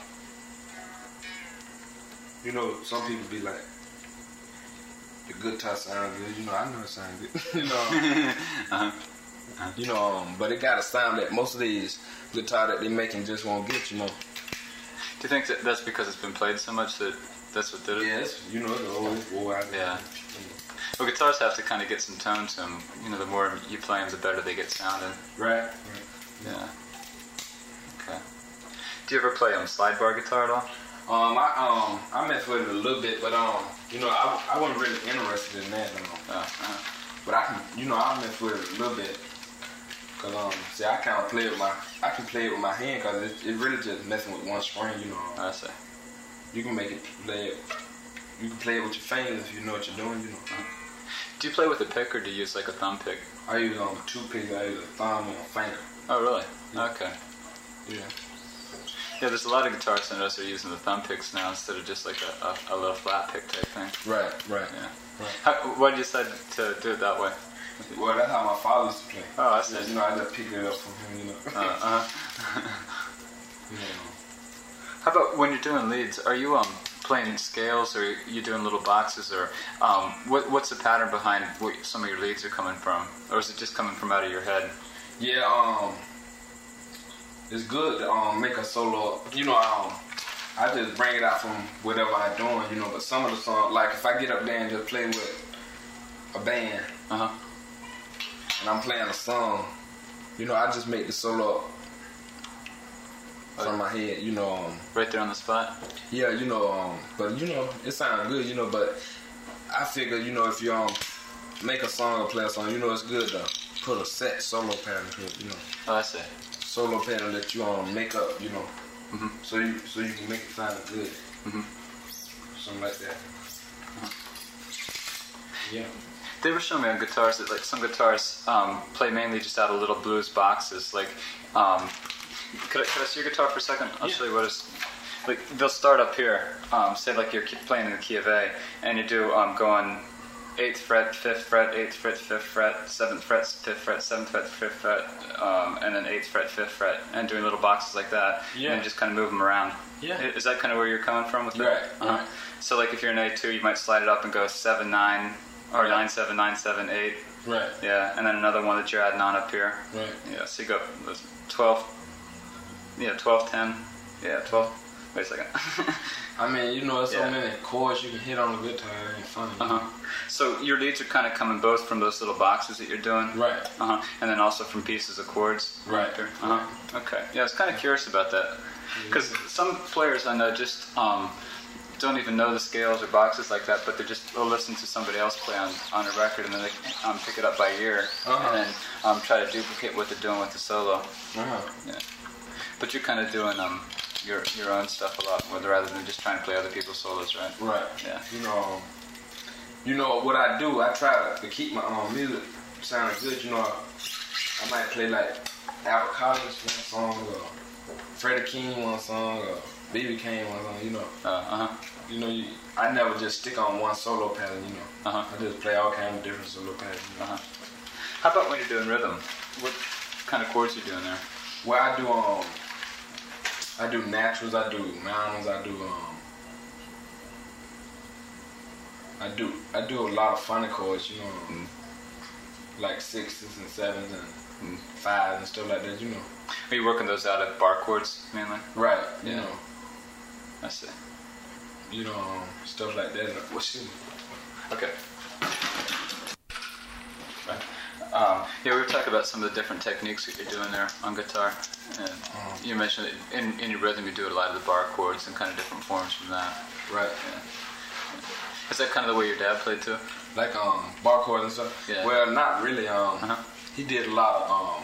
you know, some people be like, the guitar sound good, you know, I know it sound good, you know. uh-huh. Uh-huh. You know, um, but it got a sound that most of these guitar that they making just won't get, you know. Do you think that that's because it's been played so much that that's what did it? Yeah, it's, you know, it's always boy out there. Yeah. Well, guitars have to kind of get some tone to them. You know, the more you play them, the better they get sounding. Right. Right. Yeah. Okay. Do you ever play um, slide bar guitar at all? Um, I um, I messed with it a little bit, but um, you know, I, I wasn't really interested in that, um, Uh, uh, but I can, you know, I mess with it a little bit. Cause um, see, I kind of play it with my, I can play it with my hand, cause it, it really just messing with one string, you know. I see. You can make it play it, you can play it with your fingers if you know what you're doing, you know. Uh, do you play with a pick or do you use like a thumb pick? I use um two picks, I use a thumb and a finger. Oh, really? Yeah. Okay. Yeah. Yeah, there's a lot of guitarists I notice are using the thumb picks now instead of just like a, a, a little flat pick type thing. Right. Right. Yeah. Right. How, why did you decide to do it that way? Well, that's how my father used to play. Oh, I see. Yeah, you know, I just picked it up from him, you know. Uh, uh. You know. How about when you're doing leads? Are you um playing scales, or are you doing little boxes, or um what what's the pattern behind what some of your leads are coming from, or is it just coming from out of your head? Yeah, um, it's good to um make a solo. You know, um, I just bring it out from whatever I'm doing. You know, but some of the songs, like if I get up there and just play with a band, Uh huh. and I'm playing a song, you know, I just make the solo up from my head. You know, um, Right there on the spot. yeah, you know, um, but you know, it sounds good. You know, but I figure, you know, if you um make a song or play a song, you know, it's good to put a set solo pattern to it. You know. Oh, I see. Solo pattern that you um make up, you know, Mhm. so you so you can make it sound good, Mhm. something like that. Yeah. They were showing me on guitars that like some guitars um, play mainly just out of little blues boxes. Like, um, could I, could I see your guitar for a second? I'll Yeah. show you what it's like. They'll start up here. Um, say like you're playing in the key of A, and you do um, going eighth fret, fifth fret, eighth fret, fifth fret, seventh fret, fifth fret, seventh fret, fifth fret, um, and then eighth fret, fifth fret, and doing little boxes like that, Yeah. and just kind of move them around. Yeah. I- Is that kind of where you're coming from with that? Right, Uh-huh. right. So like if you're in A two, you might slide it up and go seven nine or Right. nine seven nine seven eight. Right. Yeah, and then another one that you're adding on up here. Right. Yeah, so you go twelve. Yeah, twelve ten. Yeah, twelve. Wait a second. I mean, you know, there's so Yeah. many chords you can hit on the guitar. It ain't funny. Uh huh. So your leads are kind of coming both from those little boxes that you're doing. Right. Uh huh. And then also from pieces of chords. Right. Uh huh. Okay. Yeah, I was kind of curious about that because some players I know just um, don't even know the scales or boxes like that, but they just they'll listen to somebody else play on, on a record and then they um, pick it up by ear Uh-huh. and then um, try to duplicate what they're doing with the solo. Uh-huh. Yeah. But you're kind of doing um your your own stuff a lot, more rather than just trying to play other people's solos, right? Right. Yeah. You know, um, you know what I do. I try to, to keep my um, music sounding good. You know, I might play like Albert Collins one song, or Freddie King one song, or B B King one song. You know. Uh huh. You know, you, I never just stick on one solo pattern, you know. Uh-huh. I just play all kinds of different solo patterns. You know? Uh-huh. How about when you're doing rhythm? What kind of chords are you doing there? Well, I do um, I do naturals, I do mountains, I do um, I do I do a lot of funny chords, you know, Mm. like sixes and sevens and Mm. fives and stuff like that, you know. Are you working those out of bar chords mainly? Right. You Yeah. know, I see. you know, um, stuff like that. What's it? Okay. Right. Um, yeah, we were talking about some of the different techniques that you're doing there on guitar. And Um, you mentioned that in, in your rhythm you do a lot of the bar chords and kind of different forms from that. Right. Yeah. Is that kind of the way your dad played too? Like um, bar chords and stuff. Yeah. Well, not really. Um, Uh-huh. he did a lot of um,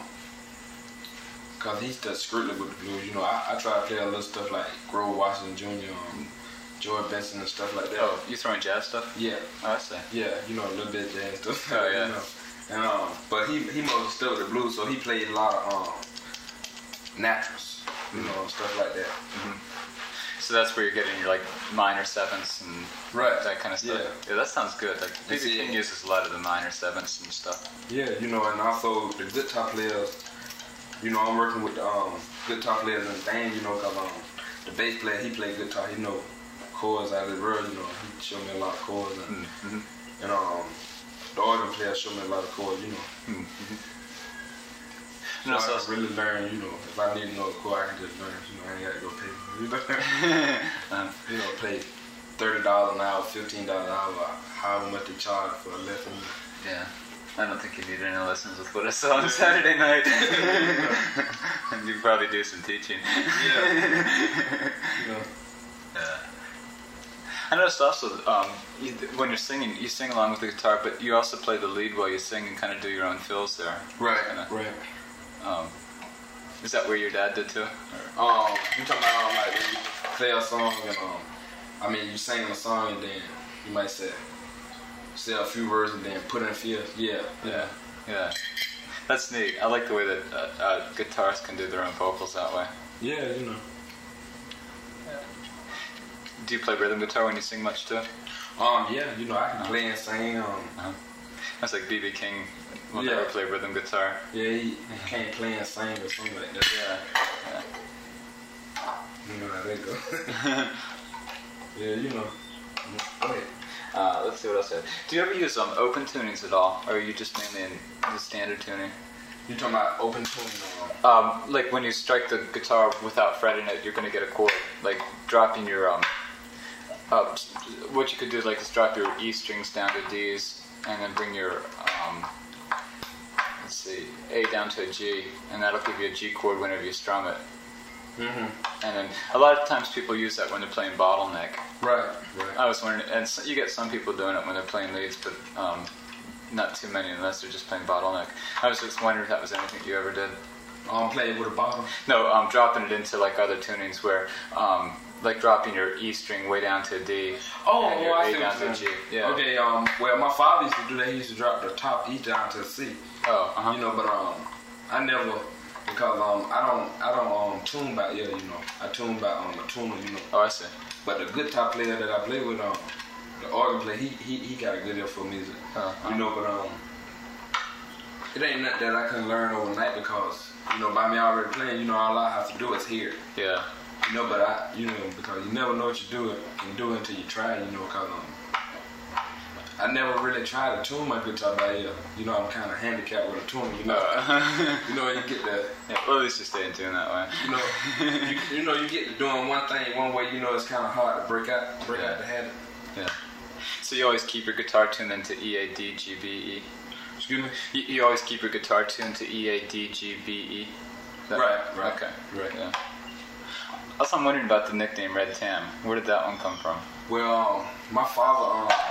cause he does strictly with the blues. You know, I, I try to play a little stuff like Grover Washington Junior Um, George Benson and stuff like that. Oh, you throwing jazz stuff? Yeah. Oh, I see. Yeah, you know, a little bit of jazz stuff. Oh, yeah. You know. And, um, but he he mostly still with the blues, so he played a lot of um, naturals, you know, stuff like that. Mm-hmm. So that's where you're getting your like minor sevenths and right. that kind of stuff. Yeah, yeah that sounds good. Like B B King uses a lot of the minor sevenths and stuff. Yeah, you know, and also the guitar players. You know, I'm working with um, guitar players in the band. You know, cause um, the bass player he played guitar. He know chords out of the world. You know, he showed me a lot of chords, and mm-hmm. and um, the organ player showed me a lot of chords. You know. Mm-hmm. So no, so I can really learn, you know, if I need to know a chord, I can just learn, you know, I ain't got to go pay. You know, um, you know pay thirty dollars an hour, fifteen dollars an hour, however much they charge for a lesson. Yeah. I don't think you need any lessons with what I saw on Saturday night. And you probably do some teaching. Yeah. You know. Yeah. I noticed also, um, you, when you're singing, you sing along with the guitar, but you also play the lead while you sing and kind of do your own fills there. Right, kinda, right. Um, is that where your dad did too? Or? Um, you talking about um, like when you play a song and um, I mean you sing a song and then you might say say a few words and then put in fills. Yeah, yeah, yeah. That's neat. I like the way that uh, uh, guitarists can do their own vocals that way. Yeah, you know. Yeah. Do you play rhythm guitar when you sing much too? Um, yeah, you know I can uh-huh. play and sing. Um, uh-huh. That's like B B King. Will yeah. never play rhythm guitar. Yeah, he, he can't play and sing or something like that. Yeah. yeah. You know how that go. Yeah, you know. Go ahead. Uh, let's see what else I have. Do you ever use um, open tunings at all, or are you just mainly in the standard tuning? You talking about open tuning? Or? Um, like when you strike the guitar without fretting it, you're going to get a chord. Like dropping your um, uh, what you could do like is drop your E strings down to D's, and then bring your um, let's see, A down to a G, and that'll give you a G chord whenever you strum it. Mm-hmm. And then a lot of times people use that when they're playing bottleneck. Right, right. I was wondering, and so you get some people doing it when they're playing leads, but um, not too many unless they're just playing bottleneck. I was just wondering if that was anything you ever did. Um, playing with a bottle? No, um, dropping it into like other tunings where, um, like dropping your E string way down to a D. Oh, and your oh I A see down to a G. Yeah. Okay, um, well, my father used to do that. He used to drop the top E down to a C. Oh, uh-huh. You know, but um, I never, because um, I don't, I don't um tune by ear. You know, I tune by um a tuner. You know. Oh, I see. But the guitar player that I play with, um, the organ player, he he he got a good ear for music. Oh, uh-huh. You know, but um, it ain't nothing that I can learn overnight because you know by me already playing, you know, all I have to do is hear. Yeah. You know, but I, you know, because you never know what you do and do it until you try. You know, cause um. I never really tried to tune my guitar by ear. You know, I'm kind of handicapped with a tuner. You know, uh, you know, you get the. Yeah, well, at least you stay in tune that way. You know, you, you know, you get to doing one thing one way. You know, it's kind of hard to break out, break yeah. out the habit. Yeah. So you always keep your guitar tuned into E, A, D, G, B, E. Excuse me. You, you always keep your guitar tuned to E, A, D, G, B, E. That right. Right. Okay. Right. Yeah. Also, I'm wondering about the nickname Red Tam. Where did that one come from? Well, um, my father, um,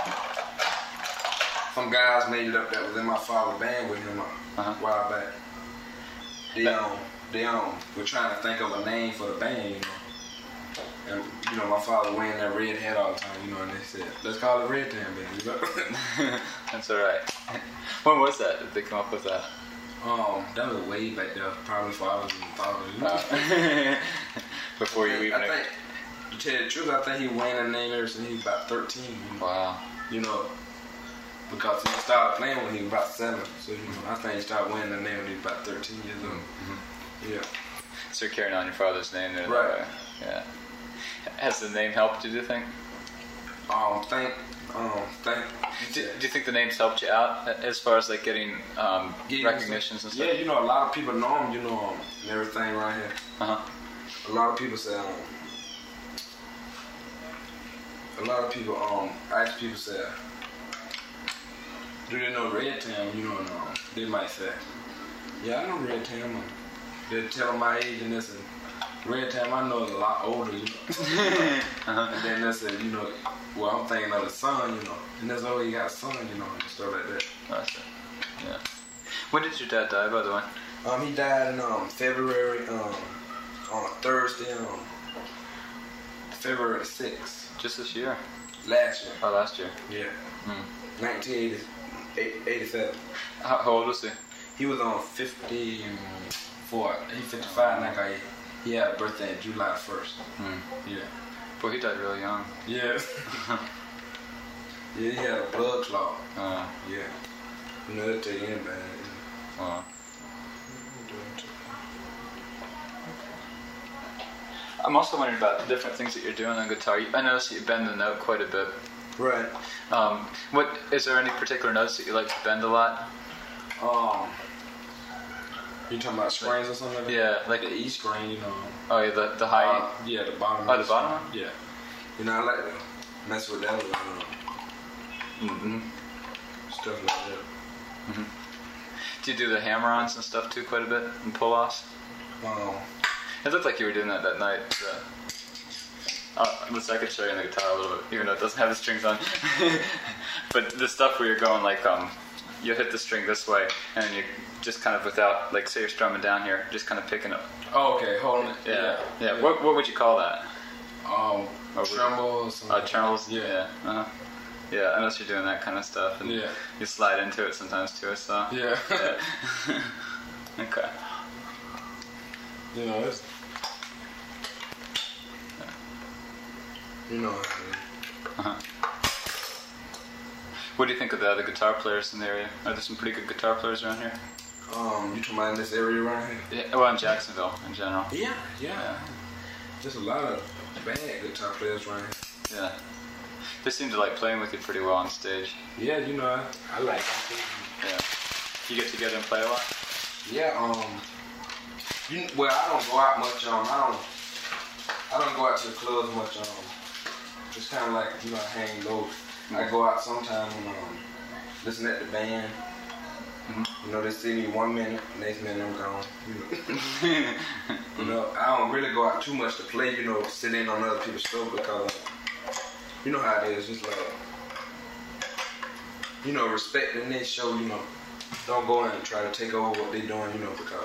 some guys made it up that was in my father's band with him a uh-huh. while back. They um, they um, were trying to think of a name for the band, you know. And you know, my father wearing that red hat all the time, you know, and they said, "Let's call it Red Tam, baby." You know? That's all right. When was that? Did they come up with that? Um, that was way back there, probably fathers and fathers. You know? uh, Before you even. I think, to tell you the truth, I think he wearing that name ever since he was about thirteen. You know? Wow. You know, because he started playing when he was about seven. So you know, I think he started wearing that name when he was about thirteen years old. Mm-hmm. Yeah. So you're carrying on your father's name there. Right. That way. Yeah. Has the name helped you? Do you think? Um, think. Um, think. Do, do you think the name's helped you out as far as like getting um, yeah, recognitions and stuff? Yeah, you know, a lot of people know him. You know, um, and everything right here. Uh huh. A lot of people say. Um, a lot of people um ask people say, do they know Red Tam? You know, and, um, they might say, yeah, I know Red Tam. They tell them my age and this and Red Tam I know is a lot older, you know. uh-huh. And then they said, you know, well, I'm thinking of the son, you know, and that's all he got a son, you know, and stuff like that. I see. Yeah. When did your dad die, by the way? Um, he died in um February um on a Thursday um February sixth. Just this year? Last year. Oh, last year. Yeah. Mm. nineteen eighty-seven. How, how old was he? He was on fifty-four. He's fifty-five now. Guy. He had a birthday on July first. Mm. Yeah. Boy, he died really young. Yeah. Yeah, he had a blood clot. Uh, Yeah. You know, it'll take anybody. uh. I'm also wondering about the different things that you're doing on guitar. You- I noticed that you bend the note quite a bit. Right. Um, what is there any particular notes that you like to bend a lot? Um, you talking about strings or something like that? Yeah, like The E string, you know. oh yeah, the the high. Uh, yeah, the bottom. Oh, of the bottom one? Yeah. You know, I like to mess with that with um, Mm-hmm. stuff like that. Mm-hmm. Do you do the hammer-ons and stuff too quite a bit and pull-offs? Um, It looked like you were doing that that night. So. Uh, listen, I could show you on the guitar a little bit, even though it doesn't have the strings on. But the stuff where you're going like um, you hit the string this way, and then you just kind of without, like, say you're strumming down here, just kind of picking up. oh, okay, hold on. Yeah, yeah. yeah. What what would you call that? Um, Oh, trembles. Uh, trembles. Yeah. Yeah. Uh-huh. Yeah. I notice you're doing that kind of stuff, and Yeah. you slide into it sometimes too. So. Yeah. Yeah. Okay. You know, it's. You know. Uh-huh. What do you think of the other guitar players in the area? Are there some pretty good guitar players around here? Um, you talking about in this area around here? Yeah, well, in Jacksonville in general. Yeah, yeah. Yeah. There's a lot of bad guitar players around here. Yeah. They seem to like playing with you pretty well on stage. Yeah, you know, I, I like them. Yeah. You get together and play a lot? Yeah, um, you, well, I don't go out much. Um, I don't, I don't go out to the clubs much. Um, it's kind of like, you know, I hang low. I go out sometime and um, listen at the band. Mm-hmm. You know, they see me one minute, next minute I'm gone. You know, you know, I don't really go out too much to play. You know, sit in on other people's stuff because, uh, you know how it is. Just like, you know, respect the next show. You know, don't go in and try to take over what they're doing. You know, because,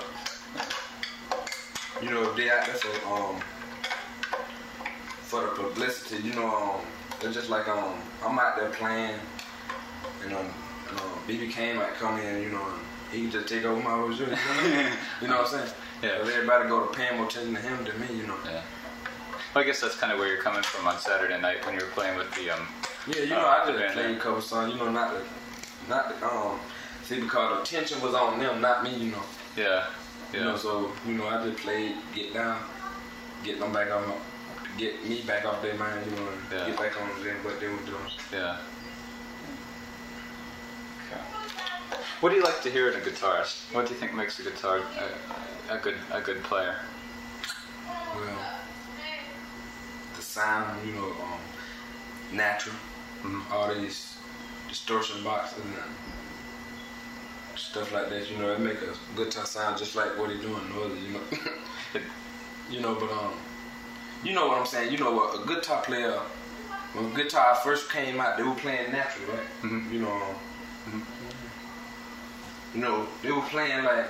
you know, if they out there for um for the publicity, you know, um, it's just like um, I'm out there playing, you know. And, uh, B B King might come in, you know, and he can just take over my whole show. You know what I'm saying? Yeah. If everybody go to paying more attention to him than me, you know. Yeah. Well, I guess that's kind of where you're coming from on Saturday night when you were playing with the um. Yeah, you know, uh, I the just band played there. a couple songs, you know, not the, not the, um, see, because the attention was on them, not me, you know. Yeah. Yeah. You know, so, you know, I just played, get down, get them back on, get me back off their mind, you know, and Yeah. get back on them, what they were doing. Yeah. Okay. What do you like to hear in a guitarist? What do you think makes a guitar a, a good a good player? Well, the sound, you know, um, natural. Mm-hmm. All these distortion boxes and stuff like that, you know, it make a guitar sound just like what he doing noisy, you know. You know, but um, you know what I'm saying. You know what a guitar player, when guitar first came out, they were playing natural, right? Mm-hmm. You know, um, Mm-hmm. you know, they were playing like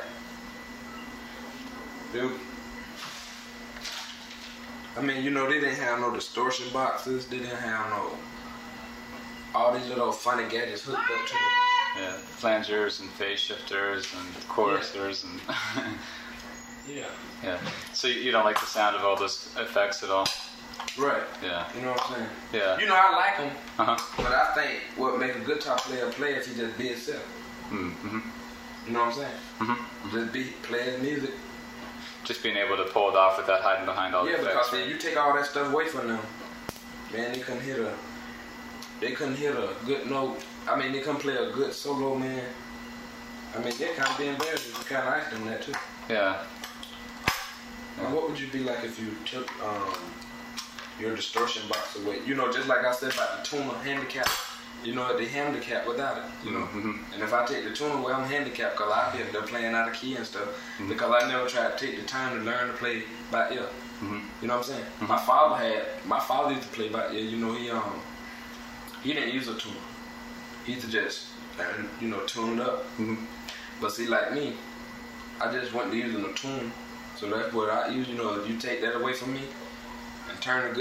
they were, I mean, you know, they didn't have no distortion boxes. They didn't have no all these little funny gadgets hooked up to them. Yeah, flangers and phase shifters and chorusers and Yeah. yeah. So you you don't like the sound of all those effects at all? Right. Yeah. You know what I'm saying? Yeah. You know, I like them, Uh huh. but I think what make a guitar player play if he just be himself. Mm-hmm. You know what I'm saying? Mm-hmm. Just be playing music. Just being able to pull it off without hiding behind all Yeah, the because effects. then you take all that stuff away from them, man, they couldn't hit a, they couldn't hit a good note. I mean, they couldn't play a good solo, man. I mean, they kind of be embarrassed if you kind of asked them that too. Yeah. Now, what would you be like if you took um, your distortion box away? You know, just like I said about the tuner handicap. You know, they handicap without it. You know, Mm-hmm. and if I take the tuner away, I'm handicapped because I be up there playing out of key and stuff. Mm-hmm. Because I never tried to take the time to learn to play by ear. Mm-hmm. You know what I'm saying? Mm-hmm. My father had, my father used to play by ear. You know, he um, he didn't use a tuner. He used to just, learn, you know, tune it up. Mm-hmm. But see, like me, I just went to using a tune. So that's what I use. You know, if you take that away from me and turn the good,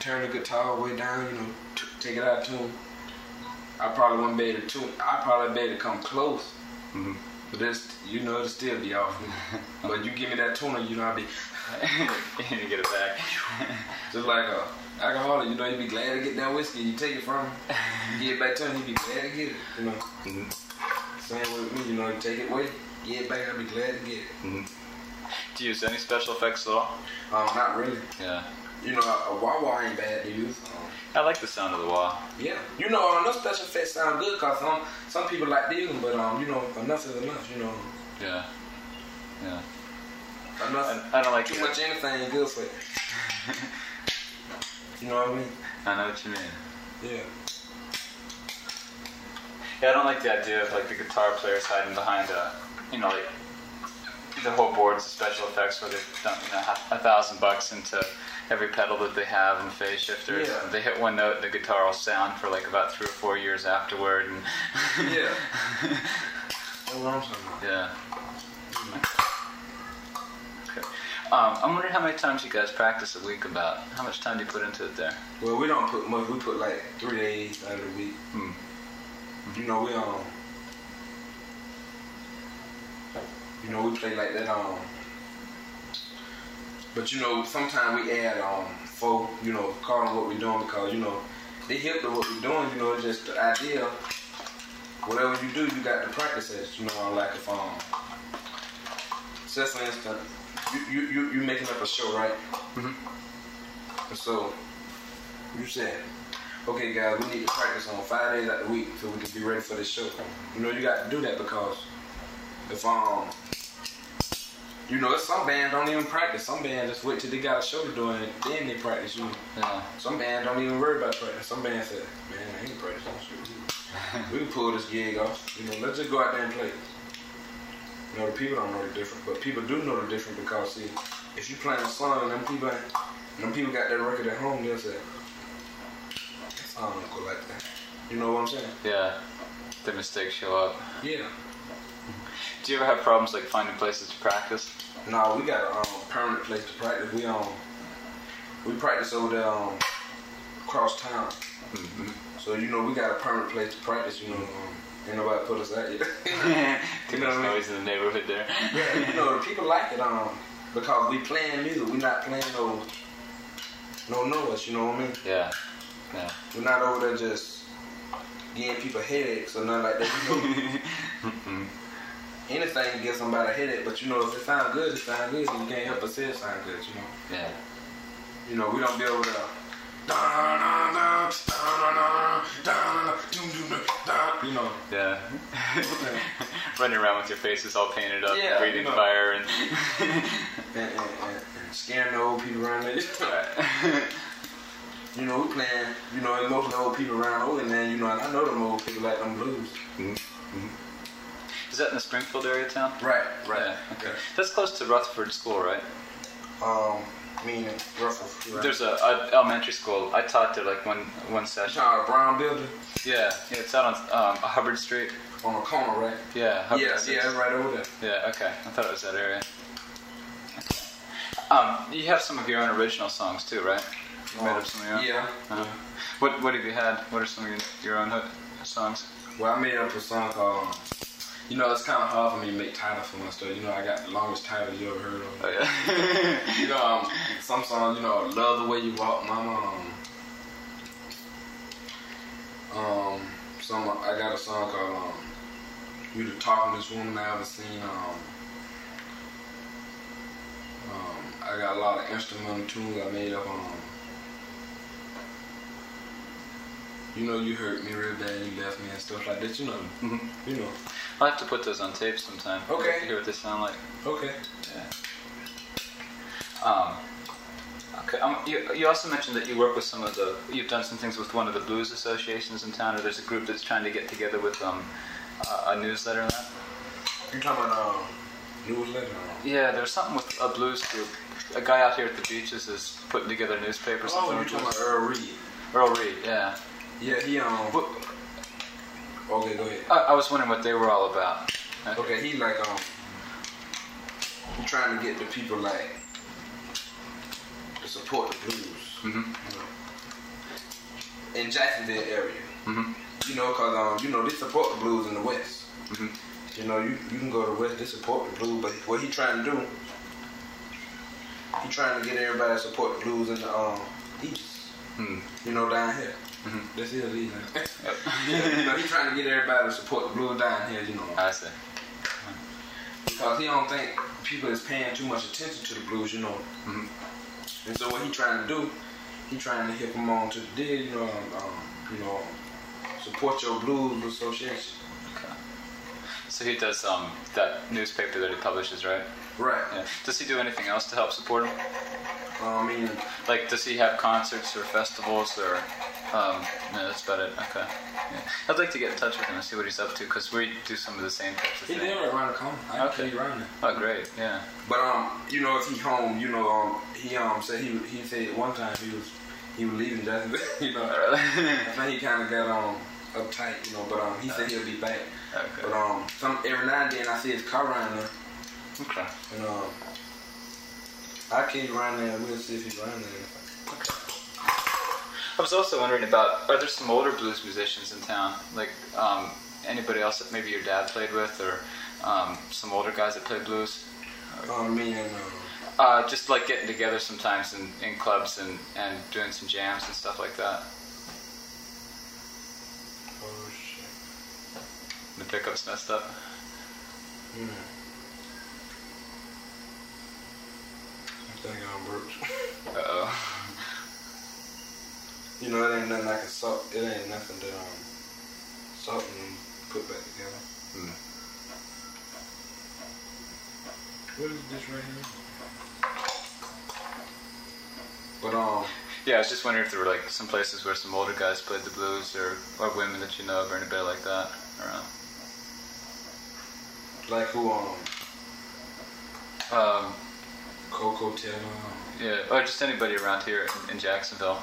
turn the guitar way down, you know, t- take it out of tune. I probably wouldn't be able to tune. I probably be able to come close, Mm-hmm. but this, you know, it'll still be off. But you give me that tuner, you know, I'll be You get it back. just like a alcoholic. You know, you be glad to get that whiskey. You take it from him, you get it back to him, he be glad to get it. You know. Mm-hmm. Same with me, you know, you take it away, get it back, I'll be glad to get it. Mm-hmm. Do you use any special effects at all? Um, not really. Yeah. You know, a wah-wah ain't bad to use. Um, I like the sound of the wah. yeah. You know, um, those special effects sound good because some, some people like to use them, but, um, you know, enough is enough, you know. Yeah. Yeah. Enough. I, I don't like Too it. much anything is good for you. You know what I mean? I know what you mean. Yeah. Yeah, I don't like the idea of like the guitar players hiding behind a, you know, like the whole board's of special effects where they've done, you know, a thousand bucks into every pedal that they have and phase shifters. Yeah. And they hit one note and the guitar will sound for like about three or four years afterward. And Yeah. That's what I'm talking about. Yeah. Okay. Um, I'm wondering how many times you guys practice a week about. How much time do you put into it there? Well, we don't put much. We put like three days out of the week. Hmm. You know, we um, you know, we play like that um. But you know, sometimes we add um four. You know, call them what we're doing because you know they hip to what we're doing. You know, it's just the idea. Whatever you do, you got to practice it. You know, like if um, say for instance, you you you you making up a show, right? Mm-hmm. And so you said, okay, guys, we need to practice on five days out of the week so we can be ready for this show. You know, you got to do that because if um, you know, some bands don't even practice. Some bands just wait till they got a show to do and then they practice. You know, Yeah. some bands don't even worry about practice. Some bands say, man, I ain't practicing shit. We can pull this gig off. You know, let's just go out there and play. You know, the people don't know the difference, but people do know the difference because see, if you playing a song and them people, them people got that record at home, they'll say, that song don't go like that. You know what I'm saying? Yeah. The mistakes show up. Yeah. Do you ever have problems like finding places to practice? No, we got a um, permanent place to practice. We um, we practice over there um, across town. Mm-hmm. So you know, we got a permanent place to practice. You know, um, ain't nobody put us out yet. Too You know much what I mean? noise in the neighborhood there. Yeah, you know, the people like it um, because we playing music. We not playing no no noise. You know what I mean? Yeah. Yeah. We're not over there just giving people headaches or nothing like that. You know, Mm-hmm. anything can give somebody a headache, but you know, if it sound good, it sound good. And you can't help but say it sound good. You know. Yeah. You know, we don't be over there. You know. Yeah. Running around with your faces all painted up, Yeah, breathing you know. fire, and and, and, and, and scaring the old people around there. You know, we playing, you know, and most of the old people around older man, you know, and I know them old people like them blues. Mm-hmm. Is that in the Springfield area of town? Right, right. Yeah. Okay. That's close to Rutherford School, right? Um, meaning Russell. Right? There's a, a elementary school. I taught there like one one session. Charles Brown building Yeah. Yeah. It's out on um, Hubbard Street. on the corner, right? Yeah. Hubbard Yeah, Street. yeah, it's right over there. Yeah. Okay. I thought it was that area. Okay. Um, you have some of your own original songs too, right? You made up some of your own. Yeah. Uh-huh. What What have you had? What are some of your, your own ho- songs? Well, I made up a song called, um, you know, it's kind of hard for me to make titles for my stuff. You know, I got the longest title you ever heard of. Oh yeah. You know, um, some songs, you know, Love the Way You Walk, Mama. Um, um, some, I got a song called, um, You the Talkingest Woman I Ever Seen. Um, um, I got a lot of instrumental tunes I made up. Um, you know, you hurt me real bad, you left me and stuff like that. You know, Mm-hmm. you know. I'll have to put those on tape sometime. Okay. Hear what they sound like. Okay. Yeah. Um. Okay. Um, you, you also mentioned that you work with some of the. You've done some things with one of the blues associations in town, or there's a group that's trying to get together with um uh, a newsletter and that. You talking about um, newsletter? Yeah, there's something with a blues group. A guy out here at the beaches is putting together a newspaper. or Oh, something you with talking blues. about Earl Reed? Earl Reed. Yeah. Yeah, he um. What, Okay, go ahead. I, I was wondering what they were all about. Okay, he like um. He trying to get the people like to support the blues. Mm-hmm. You know? in Jacksonville area. Mm-hmm. You know, cause um, you know they support the blues in the West. Mm-hmm. You know, you, you can go to the West, they support the blues, but what he trying to do, he trying to get everybody to support the blues in the um East. Mm. You know, down here. Mm-hmm. That's his reason. Yep. You know, he trying to get everybody to support the blues down here. You know. I see. Because he don't think people is paying too much attention to the blues, you know. Mm-hmm. And so what he trying to do, he trying to hit them on to the deal, you know, um, you know, support your blues association. Okay. So he does um that newspaper that he publishes, right? Right. Yeah. Does he do anything else to help support him? Uh, I mean, like, does he have concerts or festivals or? Um, no, that's about it. Okay. Yeah. I'd like to get in touch with him and see what he's up to, because we do some of the same types of he things. He lives around the corner. I okay. can around there. Oh, great. Yeah. But um, you know, if he home, you know, um, he um said he he said one time he was he was leaving Jacksonville. You know, really? I think he kind of got um uptight, you know. But um, he said he'll be back. Okay. But um, some every now and then I see his car around there. Okay. And um, I keep around there. We'll see if he's around there. Okay. I was also wondering about, are there some older blues musicians in town? Like um, anybody else that maybe your dad played with, or um, some older guys that play blues? Oh, me and... Um, uh, just like getting together sometimes in, in clubs and, and doing some jams and stuff like that. Oh, shit. The pickup's messed up? Hmm. I think I'm Brooks. Uh-oh. You know, it ain't nothing I can salt. It ain't nothing to um, salt and put back together. Mm. What is this right here? But um. Yeah, I was just wondering if there were like some places where some older guys played the blues, or or women that you know of, or anybody like that around. Like who um. Um. Coco Taylor. Yeah, or just anybody around here in, in Jacksonville.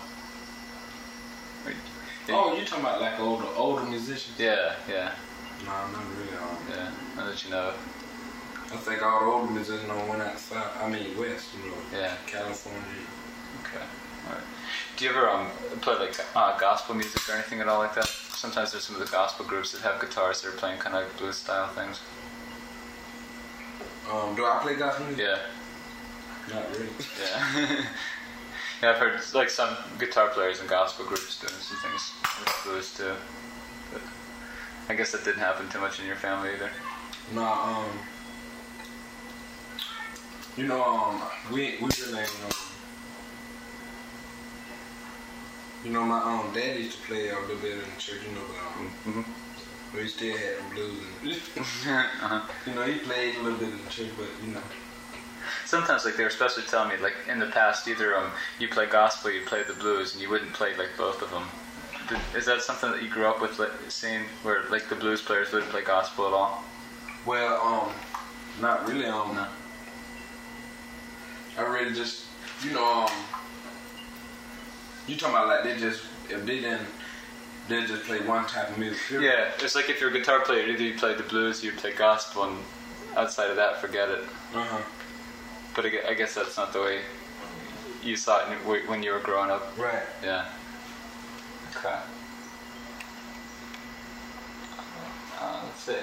Oh, you talking about like older older musicians? Yeah, yeah. No, not really. Um, yeah, I'll let you know. I think all the older musicians don't went out south. I mean west, you know. Yeah. California. Okay. All right. Do you ever um play like uh, gospel music or anything at all like that? Sometimes there's some of the gospel groups that have guitars that are playing kind of like blues style things. Um, do I play gospel music? Yeah. Not really. Yeah. Yeah, I've heard like some guitar players in gospel groups doing some things with blues too. But I guess that didn't happen too much in your family either. Nah, um, you know, um, we we really ain't, um, you know, my um dad used to play a little bit in the church, you know, but um, mm-hmm. we still had them blues in it. uh-huh. You know, he played a little bit in the church, but you know. Sometimes, like, they were especially telling me, like, in the past, either um, you play gospel, you play the blues, and you wouldn't play, like, both of them. Did, is that something that you grew up with, like, seeing, where, like, the blues players wouldn't play gospel at all? Well, um, not really, um, no. I really just, you know, um, you talking about, like, they just, if they didn't, they just play one type of music. Period. Yeah, it's like if you're a guitar player, either you play the blues, or you play gospel, and outside of that, forget it. Uh-huh. But I guess that's not the way you saw it when you were growing up. Right. Yeah. Okay. Uh, let's see.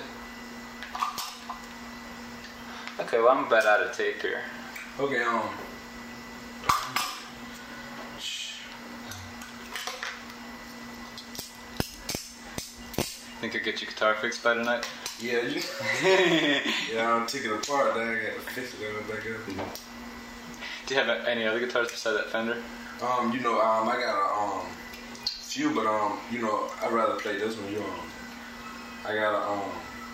Okay, well, I'm about out of tape here. Okay, um. Think you'll get your guitar fixed by tonight? Yeah, you. Yeah, I'm taking it apart. Then I got to fix it right back up. Mm-hmm. Do you have any other guitars besides that Fender? Um, you know, um, I got a um few, but um, you know, I'd rather play this one. You um, I got a um.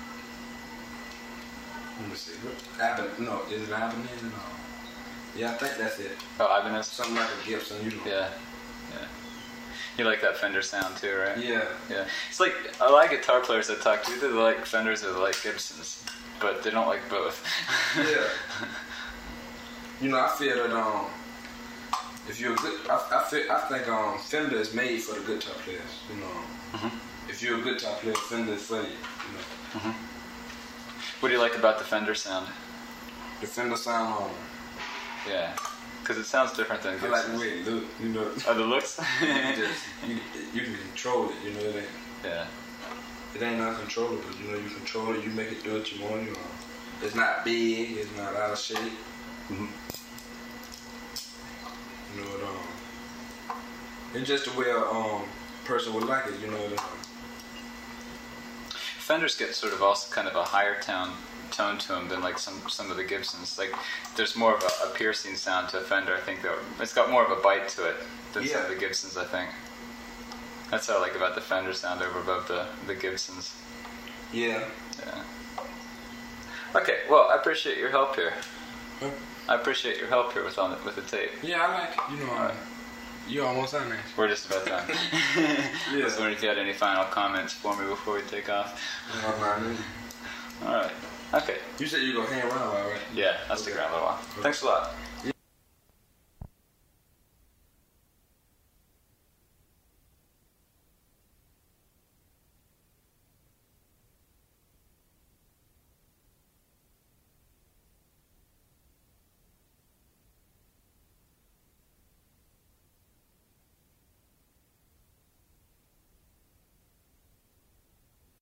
Let me see. Aben, no, is it Ibanez? No. Yeah, I think that's it. Oh, Ibanez. Something like a Gibson, you know. Yeah, yeah. You like that Fender sound too, right? Yeah. Yeah. It's like, a lot of guitar players I talk to, either they like Fenders or they like Gibsons, but they don't like both. Yeah. You know, I feel that, um, if you're a good, I, I, feel, I think, um, Fender is made for the guitar players, you know. Mm-hmm. If you're a guitar player, Fender is for you, you know. Mm-hmm. What do you like about the Fender sound? The Fender sound, um, yeah. Because it sounds different than I Gibson's. like the way it look, you know. Oh, the looks? you, can just, you, you can control it, you know. It ain't, Yeah. it ain't uncontrollable, you know. You control it, you make it do what you want. You know. It's not big, it's not out of shape. Mm-hmm. You know, it, um, it's just the way a um, person would like it, you know. It, um, Fenders get sort of also kind of a higher tone tone to them than like some some of the Gibsons. Like there's more of a, a piercing sound to a Fender. I think that it's got more of a bite to it than Yeah. some of the Gibsons. I think that's what I like about the Fender sound over above the the Gibsons. yeah. Yeah. Okay. Well, I appreciate your help here. Huh? I appreciate your help here with on the, with the tape. Yeah, I like it. You know, All right. you almost on there. We're just about done. I was wondering if you had any final comments for me before we take off. Yeah, All right. Okay. you said you go hang around, all right? Yeah, I'll stick around a little while. Thanks a lot.